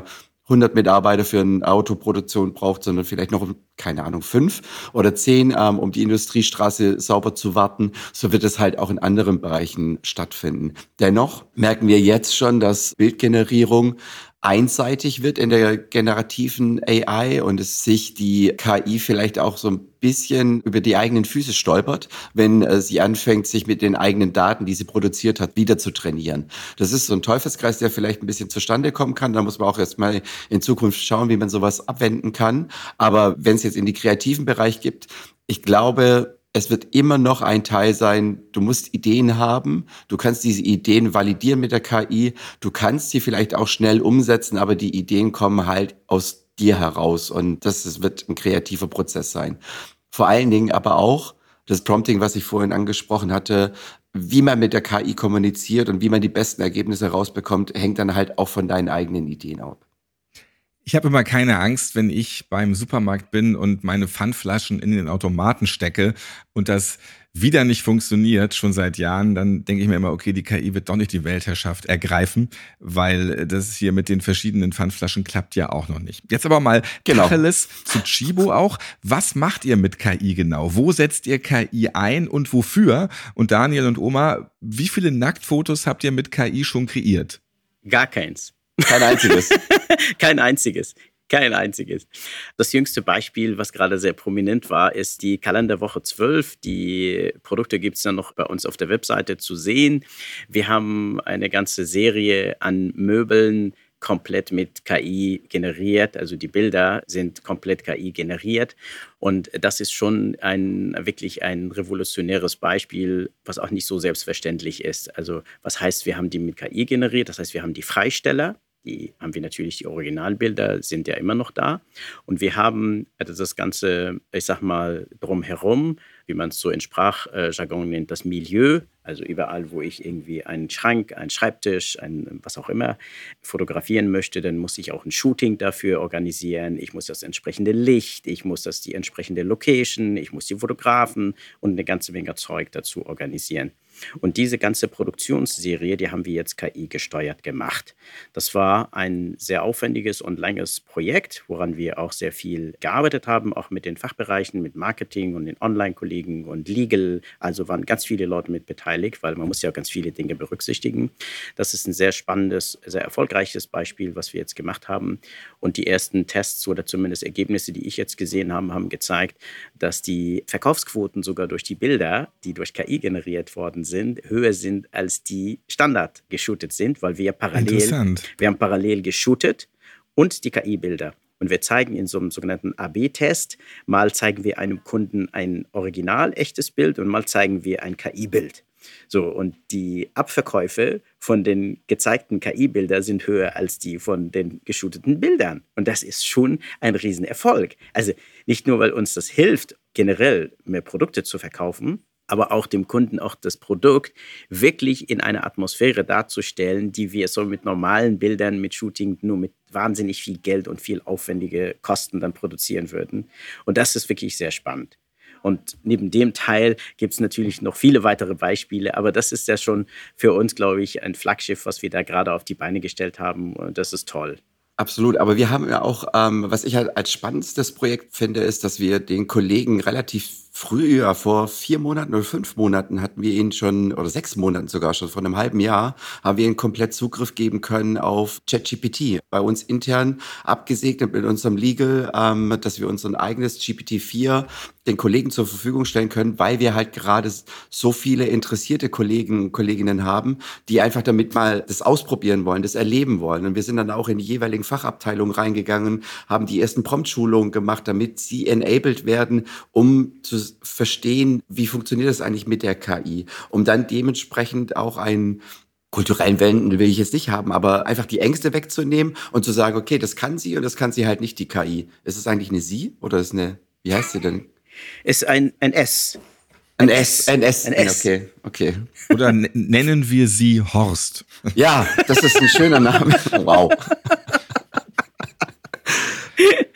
hundert Mitarbeiter für eine Autoproduktion braucht, sondern vielleicht noch, keine Ahnung, fünf oder zehn, ähm, um die Industriestraße sauber zu warten, so wird es halt auch in anderen Bereichen stattfinden. Dennoch merken wir jetzt schon, dass Bildgenerierung einseitig wird in der generativen A I und es sich die K I vielleicht auch so ein bisschen über die eigenen Füße stolpert, wenn äh, sie anfängt, sich mit den eigenen Daten, die sie produziert hat, wieder zu trainieren. Das ist so ein Teufelskreis, der vielleicht ein bisschen zustande kommen kann. Da muss man auch erstmal in Zukunft schauen, wie man sowas abwenden kann. Aber wenn es jetzt in die kreativen Bereich gibt, ich glaube, es wird immer noch ein Teil sein, du musst Ideen haben, du kannst diese Ideen validieren mit der K I, du kannst sie vielleicht auch schnell umsetzen, aber die Ideen kommen halt aus dir heraus und das, das wird ein kreativer Prozess sein. Vor allen Dingen aber auch das Prompting, was ich vorhin angesprochen hatte, wie man mit der K I kommuniziert und wie man die besten Ergebnisse rausbekommt, hängt dann halt auch von deinen eigenen Ideen ab. Ich habe immer keine Angst, wenn ich beim Supermarkt bin und meine Pfandflaschen in den Automaten stecke und das wieder nicht funktioniert, schon seit Jahren, dann denke ich mir immer, okay, die K I wird doch nicht die Weltherrschaft ergreifen, weil das hier mit den verschiedenen Pfandflaschen klappt ja auch noch nicht. Jetzt aber mal genau. Tacheles zu Chibo auch. Was macht ihr mit K I genau? Wo setzt ihr K I ein und wofür? Und Daniel und Oma, wie viele Nacktfotos habt ihr mit K I schon kreiert? Gar keins. Kein einziges. Kein einziges. Kein einziges. Das jüngste Beispiel, was gerade sehr prominent war, ist die Kalenderwoche zwölf. Die Produkte gibt es dann noch bei uns auf der Webseite zu sehen. Wir haben eine ganze Serie an Möbeln komplett mit K I generiert. Also die Bilder sind komplett K I generiert. Und das ist schon ein, wirklich ein revolutionäres Beispiel, was auch nicht so selbstverständlich ist. Also was heißt, wir haben die mit K I generiert? Das heißt, wir haben die Freisteller. Die haben wir natürlich, die Originalbilder sind ja immer noch da. Und wir haben also das Ganze, ich sag mal, drumherum, wie man es so in Sprachjargon nennt, das Milieu. Also überall, wo ich irgendwie einen Schrank, einen Schreibtisch, ein, was auch immer fotografieren möchte, dann muss ich auch ein Shooting dafür organisieren. Ich muss das entsprechende Licht, ich muss das die entsprechende Location, ich muss die Fotografen und eine ganze Menge Zeug dazu organisieren. Und diese ganze Produktionsserie, die haben wir jetzt K I gesteuert gemacht. Das war ein sehr aufwendiges und langes Projekt, woran wir auch sehr viel gearbeitet haben, auch mit den Fachbereichen, mit Marketing und den Online-Kollegen und Legal. Also waren ganz viele Leute mit beteiligt, weil man muss ja ganz viele Dinge berücksichtigen. Das ist ein sehr spannendes, sehr erfolgreiches Beispiel, was wir jetzt gemacht haben. Und die ersten Tests oder zumindest Ergebnisse, die ich jetzt gesehen habe, haben gezeigt, dass die Verkaufsquoten sogar durch die Bilder, die durch K I generiert worden sind, höher sind als die Standard geshootet sind, weil wir parallel, wir haben parallel geshootet und die K I-Bilder. Und wir zeigen in so einem sogenannten A B Test, mal zeigen wir einem Kunden ein original echtes Bild und mal zeigen wir ein K I-Bild. So, und die Abverkäufe von den gezeigten K I-Bildern sind höher als die von den geshooteten Bildern. Und das ist schon ein Riesenerfolg. Also nicht nur, weil uns das hilft, generell mehr Produkte zu verkaufen, aber auch dem Kunden auch das Produkt wirklich in einer Atmosphäre darzustellen, die wir so mit normalen Bildern, mit Shooting, nur mit wahnsinnig viel Geld und viel aufwendige Kosten dann produzieren würden. Und das ist wirklich sehr spannend. Und neben dem Teil gibt es natürlich noch viele weitere Beispiele, aber das ist ja schon für uns, glaube ich, ein Flaggschiff, was wir da gerade auf die Beine gestellt haben. Und das ist toll. Absolut, aber wir haben ja auch, ähm, was ich halt als spannendstes Projekt finde, ist, dass wir den Kollegen relativ früh, ja, vor vier Monaten oder fünf Monaten hatten wir ihn schon, oder sechs Monaten sogar schon, vor einem halben Jahr, haben wir ihnen komplett Zugriff geben können auf ChatGPT. Bei uns intern abgesegnet mit unserem Legal, ähm, dass wir unser eigenes G P T vier den Kollegen zur Verfügung stellen können, weil wir halt gerade so viele interessierte Kollegen und Kolleginnen haben, die einfach damit mal das ausprobieren wollen, das erleben wollen. Und wir sind dann auch in die jeweiligen Fachabteilungen reingegangen, haben die ersten Prompt-Schulungen gemacht, damit sie enabled werden, um zu verstehen, wie funktioniert das eigentlich mit der K I, um dann dementsprechend auch einen kulturellen Wenden will ich jetzt nicht haben, aber einfach die Ängste wegzunehmen und zu sagen, okay, das kann sie und das kann sie halt nicht, die K I. Ist es eigentlich eine Sie oder ist es eine, wie heißt sie denn? Ist ein, ein S. Ein, ein S. Ein S. Ein S. Okay, okay. Oder n- nennen wir sie Horst. Ja, das ist ein schöner Name. Wow.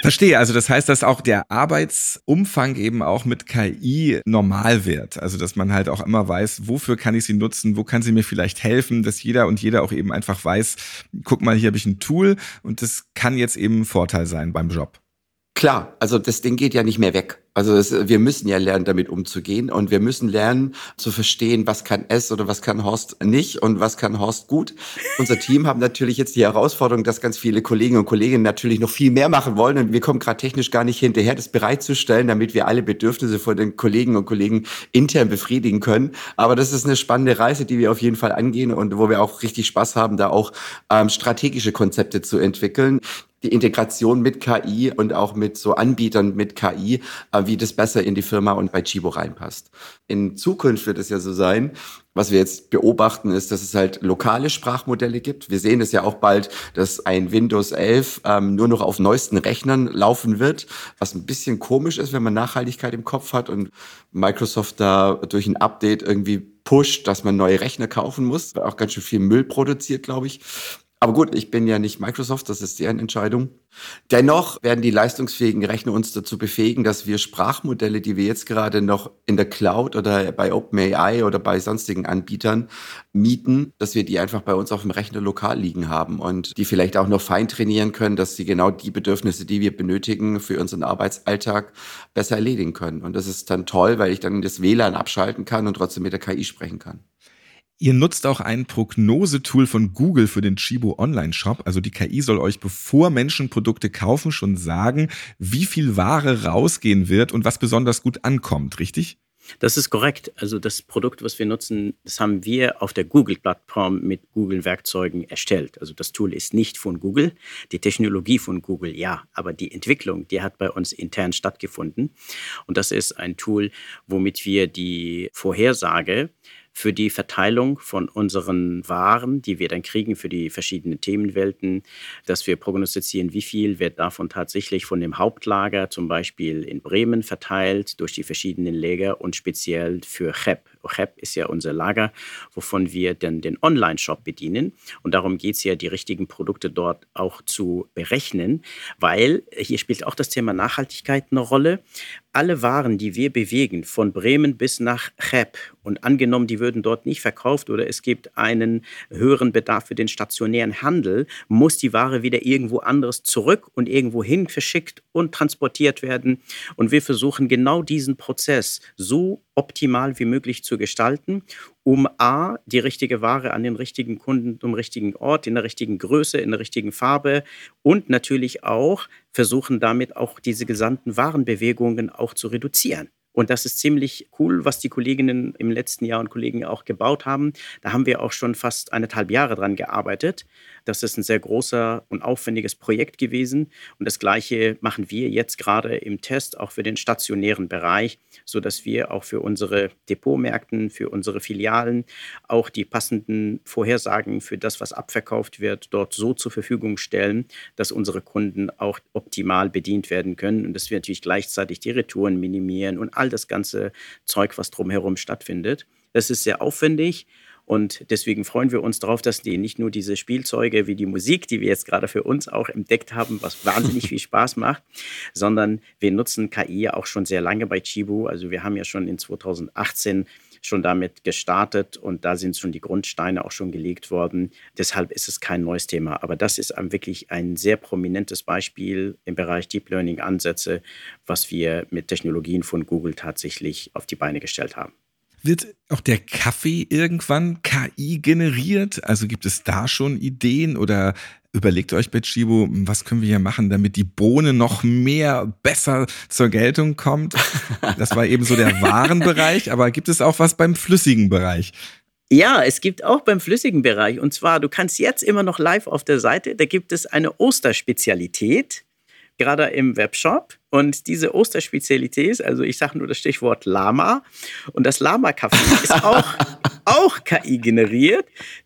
Verstehe, also das heißt, dass auch der Arbeitsumfang eben auch mit K I normal wird. Also dass man halt auch immer weiß, wofür kann ich sie nutzen, wo kann sie mir vielleicht helfen, dass jeder und jeder auch eben einfach weiß, guck mal, hier habe ich ein Tool und das kann jetzt eben ein Vorteil sein beim Job. Klar, also das Ding geht ja nicht mehr weg. Also das, wir müssen ja lernen, damit umzugehen und wir müssen lernen zu verstehen, was kann es oder was kann Horst nicht und was kann Horst gut. Unser Team haben natürlich jetzt die Herausforderung, dass ganz viele Kolleginnen und Kollegen natürlich noch viel mehr machen wollen und wir kommen gerade technisch gar nicht hinterher, das bereitzustellen, damit wir alle Bedürfnisse von den Kolleginnen und Kollegen intern befriedigen können. Aber das ist eine spannende Reise, die wir auf jeden Fall angehen und wo wir auch richtig Spaß haben, da auch ähm, strategische Konzepte zu entwickeln. Die Integration mit K I und auch mit so Anbietern mit K I, wie das besser in die Firma und bei Chibo reinpasst. In Zukunft wird es ja so sein, was wir jetzt beobachten, ist, dass es halt lokale Sprachmodelle gibt. Wir sehen es ja auch bald, dass ein Windows elf ähm, nur noch auf neuesten Rechnern laufen wird, was ein bisschen komisch ist, wenn man Nachhaltigkeit im Kopf hat und Microsoft da durch ein Update irgendwie pusht, dass man neue Rechner kaufen muss, weil auch ganz schön viel Müll produziert, glaube ich. Aber gut, ich bin ja nicht Microsoft, das ist deren Entscheidung. Dennoch werden die leistungsfähigen Rechner uns dazu befähigen, dass wir Sprachmodelle, die wir jetzt gerade noch in der Cloud oder bei OpenAI oder bei sonstigen Anbietern mieten, dass wir die einfach bei uns auf dem Rechner lokal liegen haben und die vielleicht auch noch fein trainieren können, dass sie genau die Bedürfnisse, die wir benötigen für unseren Arbeitsalltag, besser erledigen können. Und das ist dann toll, weil ich dann das W L A N abschalten kann und trotzdem mit der K I sprechen kann. Ihr nutzt auch ein Prognosetool von Google für den Chibo Online-Shop. Also die K I soll euch, bevor Menschen Produkte kaufen, schon sagen, wie viel Ware rausgehen wird und was besonders gut ankommt, richtig? Das ist korrekt. Also das Produkt, was wir nutzen, das haben wir auf der Google-Plattform mit Google-Werkzeugen erstellt. Also das Tool ist nicht von Google, die Technologie von Google, ja, aber die Entwicklung, die hat bei uns intern stattgefunden. Und das ist ein Tool, womit wir die Vorhersage für die Verteilung von unseren Waren, die wir dann kriegen für die verschiedenen Themenwelten, dass wir prognostizieren, wie viel wird davon tatsächlich von dem Hauptlager, zum Beispiel in Bremen, verteilt durch die verschiedenen Lager und speziell für C H E P. C H E P ist ja unser Lager, wovon wir dann den Online-Shop bedienen. Und darum geht es ja, die richtigen Produkte dort auch zu berechnen, weil hier spielt auch das Thema Nachhaltigkeit eine Rolle. Alle Waren, die wir bewegen, von Bremen bis nach C H E P und angenommen, die würden dort nicht verkauft oder es gibt einen höheren Bedarf für den stationären Handel, muss die Ware wieder irgendwo anderes zurück und irgendwo hin verschickt und transportiert werden. Und wir versuchen genau diesen Prozess so optimal wie möglich zu gestalten, um A, die richtige Ware an den richtigen Kunden, am richtigen Ort, in der richtigen Größe, in der richtigen Farbe und natürlich auch versuchen damit auch diese gesamten Warenbewegungen auch zu reduzieren. Und das ist ziemlich cool, was die Kolleginnen im letzten Jahr und Kollegen auch gebaut haben. Da haben wir auch schon fast eineinhalb Jahre dran gearbeitet. Das ist ein sehr großer und aufwendiges Projekt gewesen. Und das Gleiche machen wir jetzt gerade im Test, auch für den stationären Bereich, sodass wir auch für unsere Depotmärkten, für unsere Filialen auch die passenden Vorhersagen für das, was abverkauft wird, dort so zur Verfügung stellen, dass unsere Kunden auch optimal bedient werden können und dass wir natürlich gleichzeitig die Retouren minimieren und all das ganze Zeug, was drumherum stattfindet. Das ist sehr aufwendig. Und deswegen freuen wir uns darauf, dass die nicht nur diese Spielzeuge wie die Musik, die wir jetzt gerade für uns auch entdeckt haben, was wahnsinnig viel Spaß macht, sondern wir nutzen K I auch schon sehr lange bei Chibo. Also wir haben ja schon in zweitausendachtzehn schon damit gestartet und da sind schon die Grundsteine auch schon gelegt worden. Deshalb ist es kein neues Thema. Aber das ist wirklich ein sehr prominentes Beispiel im Bereich Deep Learning Ansätze, was wir mit Technologien von Google tatsächlich auf die Beine gestellt haben. Wird auch der Kaffee irgendwann K I generiert? Also gibt es da schon Ideen oder überlegt euch bei Chibo, was können wir hier machen, damit die Bohne noch mehr besser zur Geltung kommt? Das war eben so der Warenbereich, aber gibt es auch was beim flüssigen Bereich? Ja, es gibt auch beim flüssigen Bereich und zwar, du kannst jetzt immer noch live auf der Seite, da gibt es eine Osterspezialität, gerade im Webshop. Und diese Osterspezialität, also ich sage nur das Stichwort Lama. Und das Lama-Kaffee ist auch, auch K I generiert.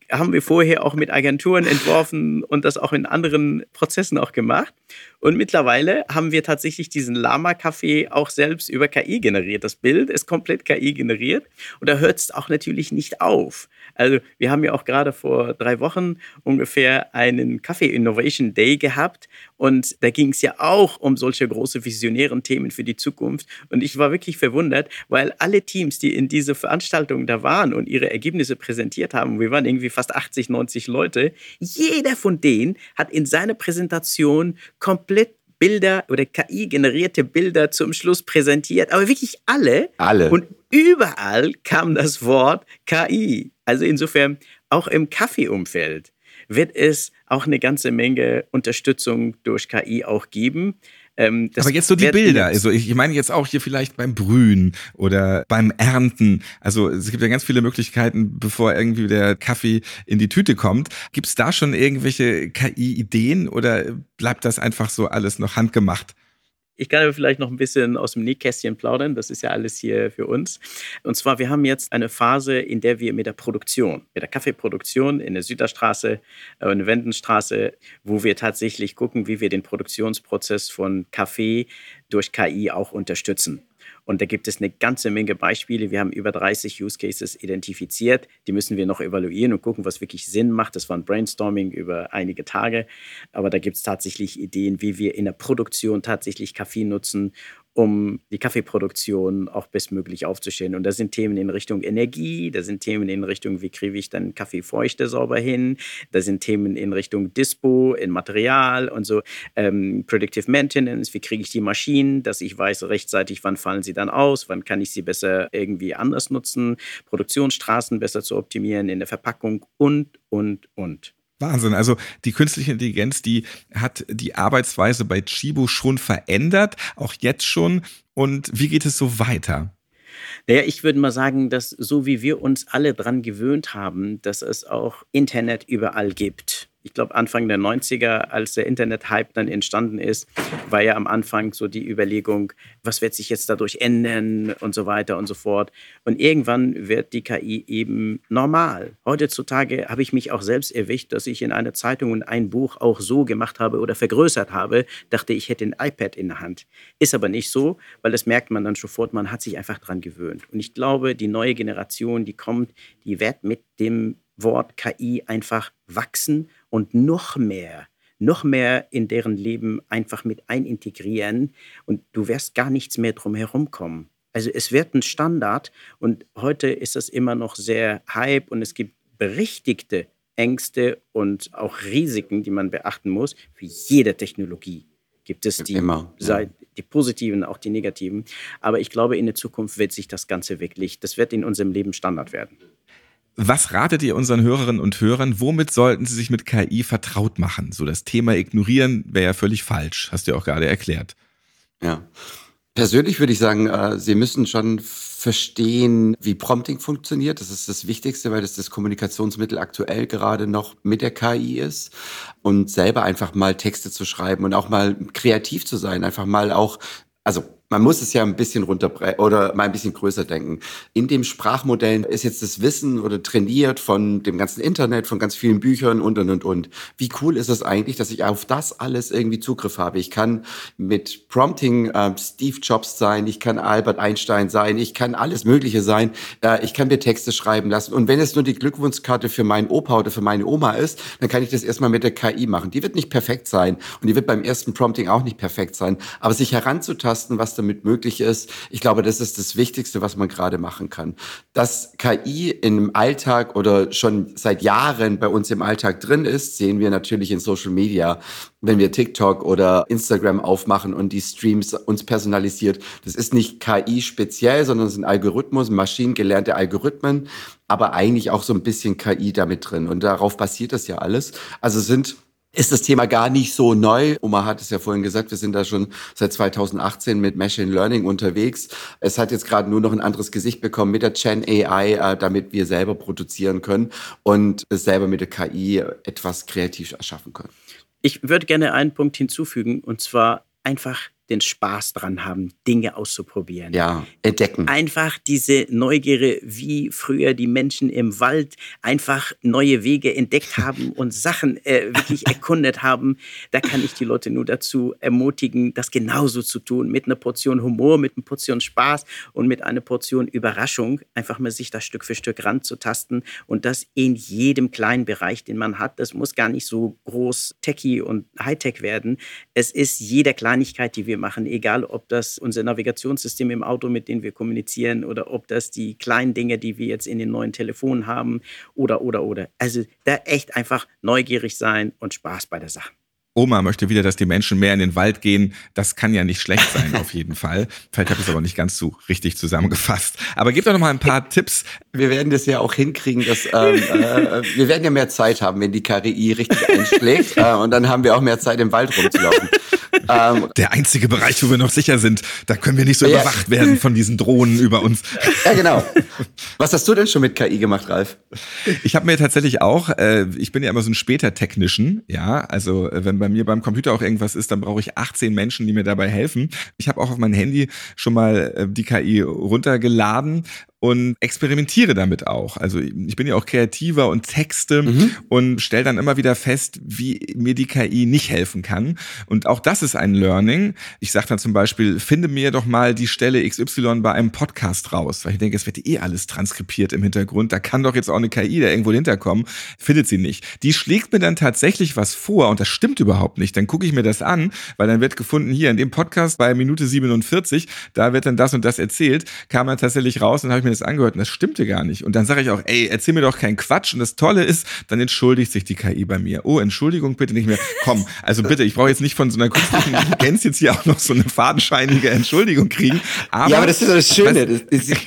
haben wir vorher auch mit Agenturen entworfen und das auch in anderen Prozessen auch gemacht. Und mittlerweile haben wir tatsächlich diesen Lama-Kaffee auch selbst über K I generiert. Das Bild ist komplett K I generiert und da hört es auch natürlich nicht auf. Also wir haben ja auch gerade vor drei Wochen ungefähr einen Kaffee Innovation Day gehabt und da ging es ja auch um solche große visionären Themen für die Zukunft. Und ich war wirklich verwundert, weil alle Teams, die in dieser Veranstaltung da waren und ihre Ergebnisse präsentiert haben, wir waren irgendwie fast achtzig, neunzig Leute, jeder von denen hat in seiner Präsentation komplett Bilder oder K I-generierte Bilder zum Schluss präsentiert, aber wirklich alle. Alle. Und überall kam das Wort K I. Also insofern, auch im Kaffeeumfeld wird es auch eine ganze Menge Unterstützung durch K I auch geben. Ähm, Aber jetzt so die Bilder, also ich meine jetzt auch hier vielleicht beim Brühen oder beim Ernten, also es gibt ja ganz viele Möglichkeiten, bevor irgendwie der Kaffee in die Tüte kommt. Gibt es da schon irgendwelche K I-Ideen oder bleibt das einfach so alles noch handgemacht? Ich kann aber vielleicht noch ein bisschen aus dem Nähkästchen plaudern. Das ist ja alles hier für uns. Und zwar, wir haben jetzt eine Phase, in der wir mit der Produktion, mit der Kaffeeproduktion in der Süderstraße, äh, in der Wendenstraße, wo wir tatsächlich gucken, wie wir den Produktionsprozess von Kaffee durch K I auch unterstützen. Und da gibt es eine ganze Menge Beispiele. Wir haben über dreißig Use Cases identifiziert. Die müssen wir noch evaluieren und gucken, was wirklich Sinn macht. Das war ein Brainstorming über einige Tage. Aber da gibt es tatsächlich Ideen, wie wir in der Produktion tatsächlich Kaffee nutzen, um die Kaffeeproduktion auch bestmöglich aufzustellen. Und da sind Themen in Richtung Energie, da sind Themen in Richtung, wie kriege ich dann Kaffeefeuchte sauber hin, da sind Themen in Richtung Dispo, in Material und so, ähm, Predictive Maintenance, wie kriege ich die Maschinen, dass ich weiß rechtzeitig, wann fallen sie dann aus, wann kann ich sie besser irgendwie anders nutzen, Produktionsstraßen besser zu optimieren in der Verpackung und, und, und. Wahnsinn. Also die künstliche Intelligenz, die hat die Arbeitsweise bei Chibo schon verändert, auch jetzt schon. Und wie geht es so weiter? Naja, ich würde mal sagen, dass so wie wir uns alle dran gewöhnt haben, dass es auch Internet überall gibt. Ich glaube, Anfang der neunziger, als der Internet-Hype dann entstanden ist, war ja am Anfang so die Überlegung, was wird sich jetzt dadurch ändern und so weiter und so fort. Und irgendwann wird die K I eben normal. Heutzutage habe ich mich auch selbst erwischt, dass ich in einer Zeitung und ein Buch auch so gemacht habe oder vergrößert habe, dachte, ich hätte ein iPad in der Hand. Ist aber nicht so, weil das merkt man dann sofort, man hat sich einfach dran gewöhnt. Und ich glaube, die neue Generation, die kommt, die wird mit dem Wort K I einfach wachsen und noch mehr, noch mehr in deren Leben einfach mit einintegrieren und du wirst gar nichts mehr drum herum kommen. Also es wird ein Standard und heute ist das immer noch sehr Hype und es gibt berechtigte Ängste und auch Risiken, die man beachten muss. Für jede Technologie gibt es die, immer, ja. die positiven, auch die negativen. Aber ich glaube, in der Zukunft wird sich das Ganze wirklich, das wird in unserem Leben Standard werden. Was ratet ihr unseren Hörerinnen und Hörern? Womit sollten sie sich mit K I vertraut machen? So das Thema ignorieren wäre ja völlig falsch, hast du ja auch gerade erklärt. Ja. Persönlich würde ich sagen, äh, Sie müssen schon verstehen, wie Prompting funktioniert. Das ist das Wichtigste, weil das das Kommunikationsmittel aktuell gerade noch mit der K I ist. Und selber einfach mal Texte zu schreiben und auch mal kreativ zu sein, einfach mal auch, also man muss es ja ein bisschen runterbrechen oder mal ein bisschen größer denken. In dem Sprachmodell ist jetzt das Wissen oder trainiert von dem ganzen Internet, von ganz vielen Büchern und, und, und, und. Wie cool ist es eigentlich, dass ich auf das alles irgendwie Zugriff habe? Ich kann mit Prompting äh, Steve Jobs sein, ich kann Albert Einstein sein, ich kann alles Mögliche sein. Äh, ich kann mir Texte schreiben lassen. Und wenn es nur die Glückwunschkarte für meinen Opa oder für meine Oma ist, dann kann ich das erstmal mit der K I machen. Die wird nicht perfekt sein und die wird beim ersten Prompting auch nicht perfekt sein. Aber sich heranzutasten, was damit möglich ist. Ich glaube, das ist das Wichtigste, was man gerade machen kann. Dass K I im Alltag oder schon seit Jahren bei uns im Alltag drin ist, sehen wir natürlich in Social Media. Wenn wir TikTok oder Instagram aufmachen und die Streams uns personalisiert. Das ist nicht K I speziell, sondern es ist ein Algorithmus, maschinengelernte Algorithmen, aber eigentlich auch so ein bisschen K I damit drin. Und darauf basiert das ja alles. Also sind ist das Thema gar nicht so neu. Oma hat es ja vorhin gesagt, wir sind da schon seit zweitausendachtzehn mit Machine Learning unterwegs. Es hat jetzt gerade nur noch ein anderes Gesicht bekommen mit der Gen A I, äh, damit wir selber produzieren können und es selber mit der K I etwas kreativ erschaffen können. Ich würde gerne einen Punkt hinzufügen, und zwar einfach den Spaß dran haben, Dinge auszuprobieren. Ja, entdecken. Einfach diese Neugierde, wie früher die Menschen im Wald einfach neue Wege entdeckt haben und Sachen äh, wirklich erkundet haben. Da kann ich die Leute nur dazu ermutigen, das genauso zu tun, mit einer Portion Humor, mit einer Portion Spaß und mit einer Portion Überraschung, einfach mal sich da Stück für Stück ranzutasten und das in jedem kleinen Bereich, den man hat. Das muss gar nicht so groß techy und Hightech werden. Es ist jede Kleinigkeit, die wir machen, egal ob das unser Navigationssystem im Auto, mit dem wir kommunizieren, oder ob das die kleinen Dinge, die wir jetzt in den neuen Telefonen haben, oder, oder, oder. Also da echt einfach neugierig sein und Spaß bei der Sache. Oma möchte wieder, dass die Menschen mehr in den Wald gehen. Das kann ja nicht schlecht sein, auf jeden Fall. Vielleicht habe ich es aber nicht ganz so richtig zusammengefasst. Aber gebt doch noch mal ein paar Tipps. Wir werden das ja auch hinkriegen, dass ähm, äh, wir werden ja mehr Zeit haben, wenn die K I richtig einschlägt. äh, und dann haben wir auch mehr Zeit, im Wald rumzulaufen. Ähm, Der einzige Bereich, wo wir noch sicher sind, da können wir nicht so ja. überwacht werden von diesen Drohnen über uns. Ja, genau. Was hast du denn schon mit K I gemacht, Ralf? Ich habe mir tatsächlich auch, äh, ich bin ja immer so ein später Technician, ja, also äh, wenn bei mir beim Computer auch irgendwas ist, dann brauche ich achtzehn Menschen, die mir dabei helfen. Ich habe auch auf mein Handy schon mal äh, die K I runtergeladen und experimentiere damit auch. Also ich bin ja auch kreativer und texte mhm. und stelle dann immer wieder fest, wie mir die K I nicht helfen kann. Und auch das ist ein Learning. Ich sage dann zum Beispiel, finde mir doch mal die Stelle X Y bei einem Podcast raus, weil ich denke, es wird eh alles transkribiert im Hintergrund. Da kann doch jetzt auch eine K I da irgendwo hinterkommen. Findet sie nicht. Die schlägt mir dann tatsächlich was vor und das stimmt überhaupt nicht. Dann gucke ich mir das an, weil dann wird gefunden, hier in dem Podcast bei Minute siebenundvierzig, da wird dann das und das erzählt, kam dann tatsächlich raus und habe ich mir das angehört und das stimmte gar nicht. Und dann sage ich auch, ey, erzähl mir doch keinen Quatsch. Und das Tolle ist, dann entschuldigt sich die K I bei mir. Oh, Entschuldigung, bitte nicht mehr. Komm, also bitte, ich brauche jetzt nicht von so einer künstlichen Intelligenz jetzt hier auch noch so eine fadenscheinige Entschuldigung kriegen. Aber, ja, aber das ist das Schöne. Das,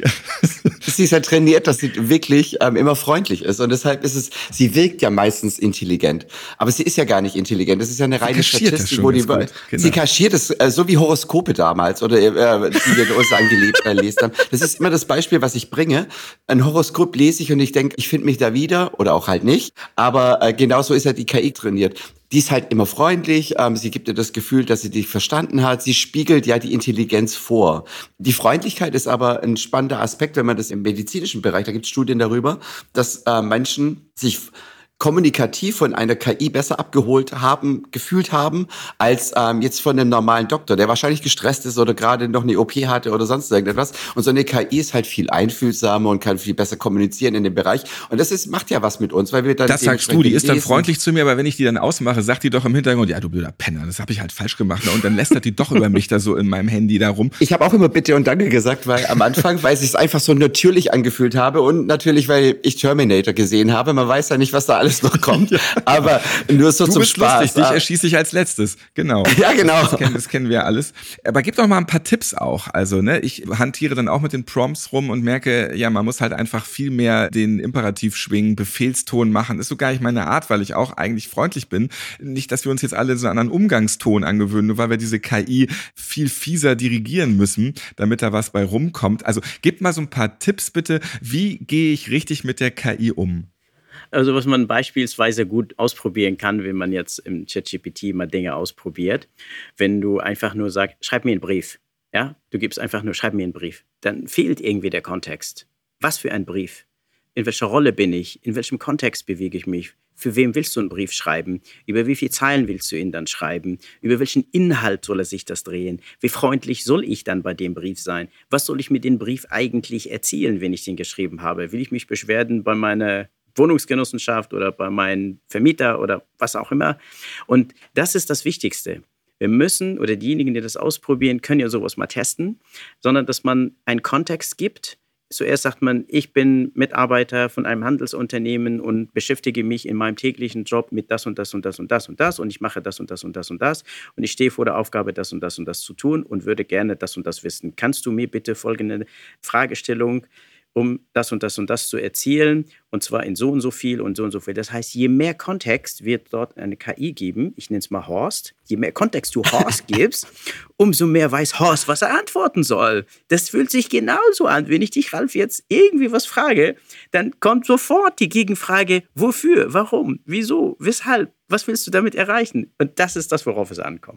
das, sie ist ja trainiert, dass sie wirklich ähm, immer freundlich ist. Und deshalb ist es, sie wirkt ja meistens intelligent. Aber sie ist ja gar nicht intelligent. Das ist ja eine reine Statistik, wo die, genau. Sie kaschiert es, äh, so wie Horoskope damals, oder äh, die wir uns angelebt äh, lesen haben. Das ist immer das Beispiel, was ich bringe. Ein Horoskop lese ich und ich denke, ich finde mich da wieder, oder auch halt nicht. Aber äh, genauso ist ja die K I trainiert. Die ist halt immer freundlich, ähm, sie gibt dir das Gefühl, dass sie dich verstanden hat, sie spiegelt ja die Intelligenz vor. Die Freundlichkeit ist aber ein spannender Aspekt, wenn man das im medizinischen Bereich, da gibt es Studien darüber, dass äh, Menschen sich kommunikativ von einer K I besser abgeholt haben, gefühlt haben, als ähm, jetzt von einem normalen Doktor, der wahrscheinlich gestresst ist oder gerade noch eine O P hatte oder sonst irgendetwas. Und so eine K I ist halt viel einfühlsamer und kann viel besser kommunizieren in dem Bereich. Und das ist, macht ja was mit uns, weil wir dann... Das sagst du, die ist dann freundlich zu mir, aber wenn ich die dann ausmache, sagt die doch im Hintergrund, ja, du blöder Penner, das habe ich halt falsch gemacht. Und dann lästert die doch über mich da so in meinem Handy da rum. Ich habe auch immer Bitte und Danke gesagt, weil am Anfang, weil es sich einfach so natürlich angefühlt habe und natürlich, weil ich Terminator gesehen habe. Man weiß ja nicht, was da alles noch kommt, ja. Aber nur so du zum bist Spaß. Lustig, dich erschieße ich als letztes, genau. Ja, genau. Das, das, kennen, das kennen wir alles. Aber gib doch mal ein paar Tipps auch. Also, ne, ich hantiere dann auch mit den Prompts rum und merke, ja, man muss halt einfach viel mehr den Imperativ schwingen, Befehlston machen. Ist so gar nicht meine Art, weil ich auch eigentlich freundlich bin. Nicht, dass wir uns jetzt alle so einen anderen Umgangston angewöhnen, nur weil wir diese K I viel fieser dirigieren müssen, damit da was bei rumkommt. Also, gebt mal so ein paar Tipps bitte. Wie gehe ich richtig mit der K I um? Also was man beispielsweise gut ausprobieren kann, wenn man jetzt im ChatGPT mal Dinge ausprobiert, wenn du einfach nur sagst, schreib mir einen Brief, ja, du gibst einfach nur, schreib mir einen Brief, dann fehlt irgendwie der Kontext. Was für ein Brief? In welcher Rolle bin ich? In welchem Kontext bewege ich mich? Für wem willst du einen Brief schreiben? Über wie viele Zeilen willst du ihn dann schreiben? Über welchen Inhalt soll er sich das drehen? Wie freundlich soll ich dann bei dem Brief sein? Was soll ich mit dem Brief eigentlich erzielen, wenn ich den geschrieben habe? Will ich mich beschweren bei meiner Wohnungsgenossenschaft oder bei meinem Vermieter oder was auch immer? Und das ist das Wichtigste. Wir müssen, oder diejenigen, die das ausprobieren, können ja sowas mal testen, sondern dass man einen Kontext gibt. Zuerst sagt man, ich bin Mitarbeiter von einem Handelsunternehmen und beschäftige mich in meinem täglichen Job mit das und das und das und das und das und ich mache das und das und das und das und ich stehe vor der Aufgabe, das und das und das zu tun und würde gerne das und das wissen. Kannst du mir bitte folgende Fragestellung, um das und das und das zu erzielen, und zwar in so und so viel und so und so viel. Das heißt, je mehr Kontext wird dort eine K I geben, ich nenne es mal Horst, je mehr Kontext du Horst gibst, umso mehr weiß Horst, was er antworten soll. Das fühlt sich genauso an. Wenn ich dich, Ralf, jetzt irgendwie was frage, dann kommt sofort die Gegenfrage, wofür, warum, wieso, weshalb, was willst du damit erreichen? Und das ist das, worauf es ankommt.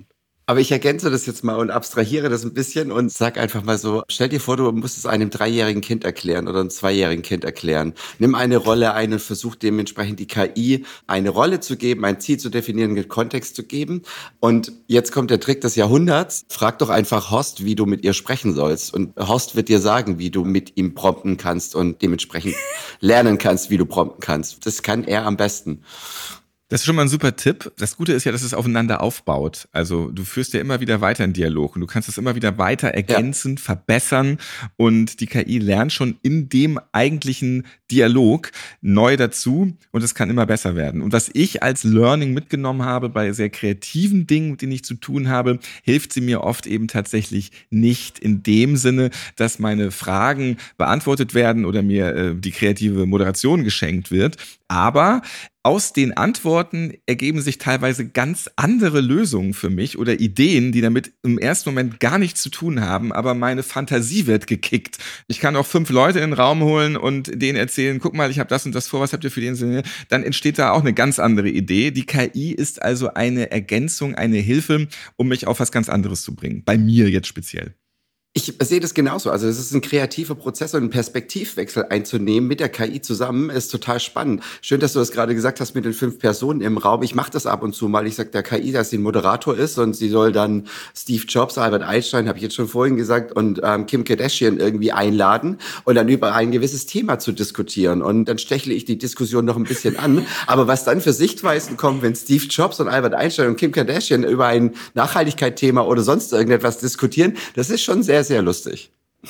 Aber ich ergänze das jetzt mal und abstrahiere das ein bisschen und sag einfach mal so, stell dir vor, du musst es einem dreijährigen Kind erklären oder einem zweijährigen Kind erklären. Nimm eine Rolle ein und versuch dementsprechend die K I eine Rolle zu geben, ein Ziel zu definieren, einen Kontext zu geben. Und jetzt kommt der Trick des Jahrhunderts. Frag doch einfach Horst, wie du mit ihr sprechen sollst. Und Horst wird dir sagen, wie du mit ihm prompten kannst und dementsprechend lernen kannst, wie du prompten kannst. Das kann er am besten. Das ist schon mal ein super Tipp. Das Gute ist ja, dass es aufeinander aufbaut. Also du führst ja immer wieder weiter einen Dialog und du kannst es immer wieder weiter ergänzen, ja. verbessern und die K I lernt schon in dem eigentlichen Dialog neu dazu und es kann immer besser werden. Und was ich als Learning mitgenommen habe bei sehr kreativen Dingen, mit denen ich zu tun habe, hilft sie mir oft eben tatsächlich nicht in dem Sinne, dass meine Fragen beantwortet werden oder mir äh, die kreative Moderation geschenkt wird. Aber aus den Antworten ergeben sich teilweise ganz andere Lösungen für mich oder Ideen, die damit im ersten Moment gar nichts zu tun haben, aber meine Fantasie wird gekickt. Ich kann auch fünf Leute in den Raum holen und denen erzählen, guck mal, ich habe das und das vor, was habt ihr für den Sinn? Dann entsteht da auch eine ganz andere Idee. Die K I ist also eine Ergänzung, eine Hilfe, um mich auf was ganz anderes zu bringen. Bei mir jetzt speziell. Ich sehe das genauso. Also es ist ein kreativer Prozess und ein Perspektivwechsel einzunehmen mit der K I zusammen ist total spannend. Schön, dass du das gerade gesagt hast mit den fünf Personen im Raum. Ich mache das ab und zu mal. Ich sage der K I, dass sie ein Moderator ist und sie soll dann Steve Jobs, Albert Einstein, habe ich jetzt schon vorhin gesagt, und ähm, Kim Kardashian irgendwie einladen und dann über ein gewisses Thema zu diskutieren. Und dann stechle ich die Diskussion noch ein bisschen an. Aber was dann für Sichtweisen kommt, wenn Steve Jobs und Albert Einstein und Kim Kardashian über ein Nachhaltigkeitsthema oder sonst irgendetwas diskutieren, das ist schon sehr sehr lustig.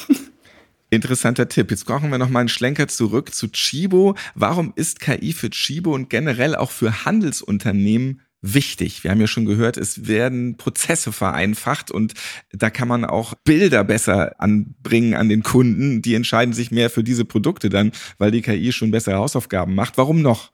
Interessanter Tipp. Jetzt brauchen wir noch mal einen Schlenker zurück zu Chibo. Warum ist K I für Chibo und generell auch für Handelsunternehmen wichtig? Wir haben ja schon gehört, es werden Prozesse vereinfacht und da kann man auch Bilder besser anbringen an den Kunden. Die entscheiden sich mehr für diese Produkte dann, weil die K I schon bessere Hausaufgaben macht. Warum noch?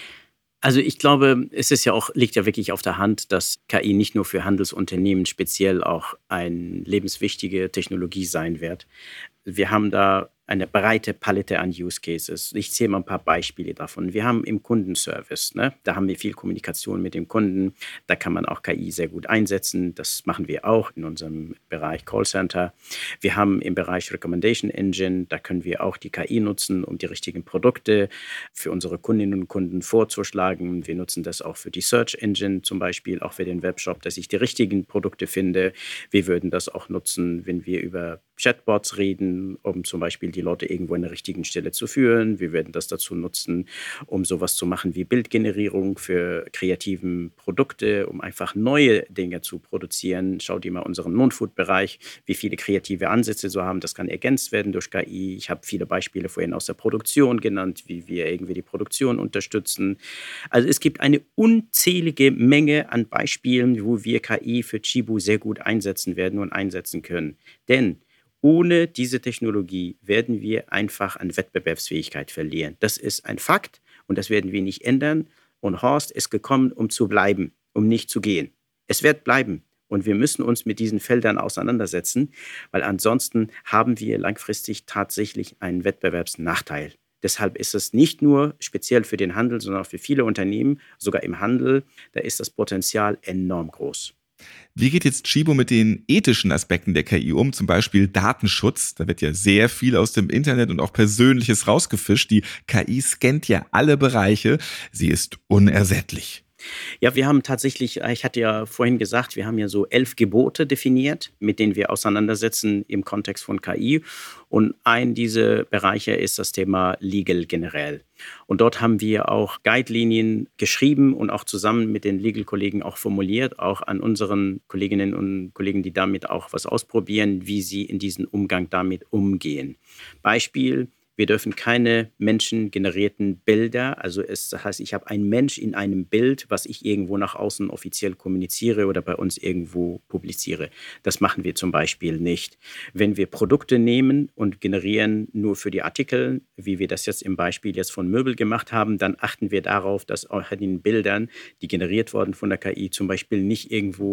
Also ich glaube, es ist ja auch, liegt ja wirklich auf der Hand, dass K I nicht nur für Handelsunternehmen speziell auch eine lebenswichtige Technologie sein wird. Wir haben da eine breite Palette an Use Cases. Ich zähle mal ein paar Beispiele davon. Wir haben im Kundenservice, ne? Da haben wir viel Kommunikation mit dem Kunden. Da kann man auch K I sehr gut einsetzen. Das machen wir auch in unserem Bereich Callcenter. Wir haben im Bereich Recommendation Engine, da können wir auch die K I nutzen, um die richtigen Produkte für unsere Kundinnen und Kunden vorzuschlagen. Wir nutzen das auch für die Search Engine zum Beispiel, auch für den Webshop, dass ich die richtigen Produkte finde. Wir würden das auch nutzen, wenn wir über Chatbots reden, um zum Beispiel die Leute irgendwo an der richtigen Stelle zu führen. Wir werden das dazu nutzen, um sowas zu machen wie Bildgenerierung für kreativen Produkte, um einfach neue Dinge zu produzieren. Schau dir mal unseren Non-Food-Bereich, wie viele kreative Ansätze so haben. Das kann ergänzt werden durch K I. Ich habe viele Beispiele vorhin aus der Produktion genannt, wie wir irgendwie die Produktion unterstützen. Also es gibt eine unzählige Menge an Beispielen, wo wir K I für Chibo sehr gut einsetzen werden und einsetzen können. Denn ohne diese Technologie werden wir einfach an Wettbewerbsfähigkeit verlieren. Das ist ein Fakt und das werden wir nicht ändern. Und Horst ist gekommen, um zu bleiben, um nicht zu gehen. Es wird bleiben und wir müssen uns mit diesen Feldern auseinandersetzen, weil ansonsten haben wir langfristig tatsächlich einen Wettbewerbsnachteil. Deshalb ist es nicht nur speziell für den Handel, sondern auch für viele Unternehmen, sogar im Handel, da ist das Potenzial enorm groß. Wie geht jetzt Chibo mit den ethischen Aspekten der K I um, zum Beispiel Datenschutz? Da wird ja sehr viel aus dem Internet und auch Persönliches rausgefischt. Die K I scannt ja alle Bereiche. Sie ist unersättlich. Ja, wir haben tatsächlich, ich hatte ja vorhin gesagt, wir haben ja so elf Gebote definiert, mit denen wir auseinandersetzen im Kontext von K I. Und ein dieser Bereiche ist das Thema Legal generell. Und dort haben wir auch Guidelinien geschrieben und auch zusammen mit den Legal-Kollegen auch formuliert, auch an unseren Kolleginnen und Kollegen, die damit auch was ausprobieren, wie sie in diesem Umgang damit umgehen. Beispiel: Wir dürfen keine menschengenerierten Bilder, also es das heißt, ich habe einen Mensch in einem Bild, was ich irgendwo nach außen offiziell kommuniziere oder bei uns irgendwo publiziere. Das machen wir zum Beispiel nicht. Wenn wir Produkte nehmen und generieren nur für die Artikel, wie wir das jetzt im Beispiel jetzt von Möbel gemacht haben, dann achten wir darauf, dass auch in den Bildern, die generiert wurden von der K I, zum Beispiel nicht irgendwo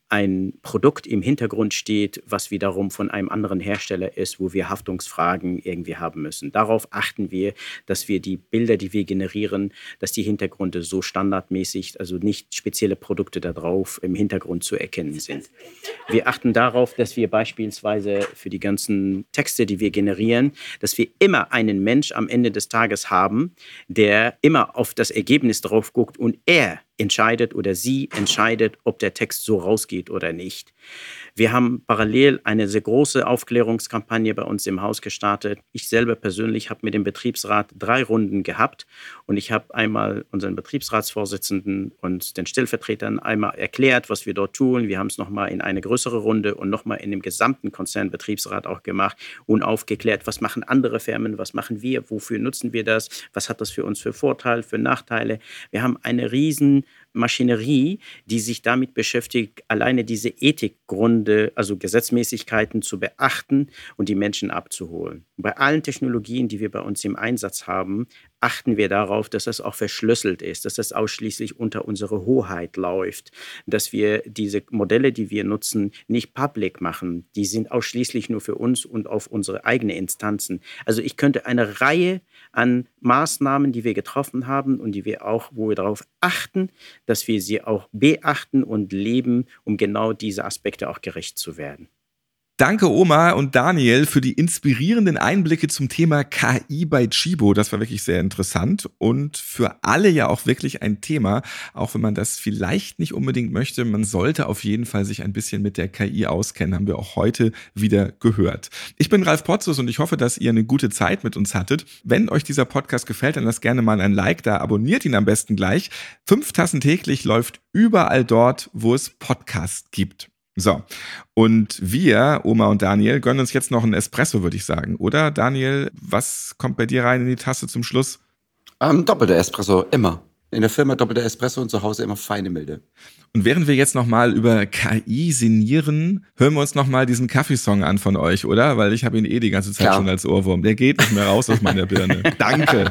ein Produkt im Hintergrund steht, was wiederum von einem anderen Hersteller ist, wo wir Haftungsfragen irgendwie haben müssen. Darauf achten wir, dass wir die Bilder, die wir generieren, dass die Hintergründe so standardmäßig, also nicht spezielle Produkte da drauf im Hintergrund zu erkennen sind. Wir achten darauf, dass wir beispielsweise für die ganzen Texte, die wir generieren, dass wir immer einen Mensch am Ende des Tages haben, der immer auf das Ergebnis drauf guckt und er entscheidet oder sie entscheidet, ob der Text so rausgeht oder nicht. Wir haben parallel eine sehr große Aufklärungskampagne bei uns im Haus gestartet. Ich selber persönlich habe mit dem Betriebsrat drei Runden gehabt und ich habe einmal unseren Betriebsratsvorsitzenden und den Stellvertretern einmal erklärt, was wir dort tun. Wir haben es nochmal in eine größere Runde und nochmal in dem gesamten Konzernbetriebsrat auch gemacht und aufgeklärt, was machen andere Firmen, was machen wir, wofür nutzen wir das, was hat das für uns für Vorteile, für Nachteile. Wir haben eine riesen Maschinerie, die sich damit beschäftigt, alleine diese Ethikgründe, also Gesetzmäßigkeiten zu beachten und die Menschen abzuholen. Bei allen Technologien, die wir bei uns im Einsatz haben, achten wir darauf, dass das auch verschlüsselt ist, dass das ausschließlich unter unsere Hoheit läuft, dass wir diese Modelle, die wir nutzen, nicht public machen. Die sind ausschließlich nur für uns und auf unsere eigenen Instanzen. Also ich könnte eine Reihe an Maßnahmen, die wir getroffen haben und die wir auch, wo wir darauf achten, dass wir sie auch beachten und leben, um genau diese Aspekte auch gerecht zu werden. Danke Oma und Daniel für die inspirierenden Einblicke zum Thema K I bei Chibo. Das war wirklich sehr interessant und für alle ja auch wirklich ein Thema, auch wenn man das vielleicht nicht unbedingt möchte. Man sollte auf jeden Fall sich ein bisschen mit der K I auskennen, haben wir auch heute wieder gehört. Ich bin Ralf Potzus und ich hoffe, dass ihr eine gute Zeit mit uns hattet. Wenn euch dieser Podcast gefällt, dann lasst gerne mal ein Like da, abonniert ihn am besten gleich. Fünf Tassen täglich läuft überall dort, wo es Podcasts gibt. So, und wir, Oma und Daniel, gönnen uns jetzt noch einen Espresso, würde ich sagen. Oder, Daniel, was kommt bei dir rein in die Tasse zum Schluss? Ähm, doppelter Espresso, immer. In der Firma doppelter Espresso und zu Hause immer feine Milde. Und während wir jetzt nochmal über K I sinnieren, hören wir uns nochmal diesen Kaffeesong an von euch, oder? Weil ich habe ihn eh die ganze Zeit Klar. schon als Ohrwurm. Der geht nicht mehr raus aus meiner Birne. Danke.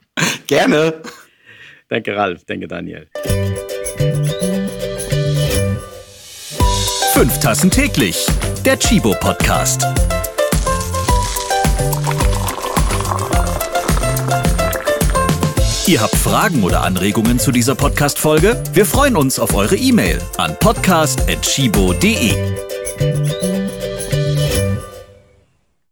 Gerne. Danke, Ralf. Danke, Daniel. Fünf Tassen täglich, der Chibo Podcast. Ihr habt Fragen oder Anregungen zu dieser Podcast-Folge? Wir freuen uns auf eure E-Mail an podcast at chibo punkt de.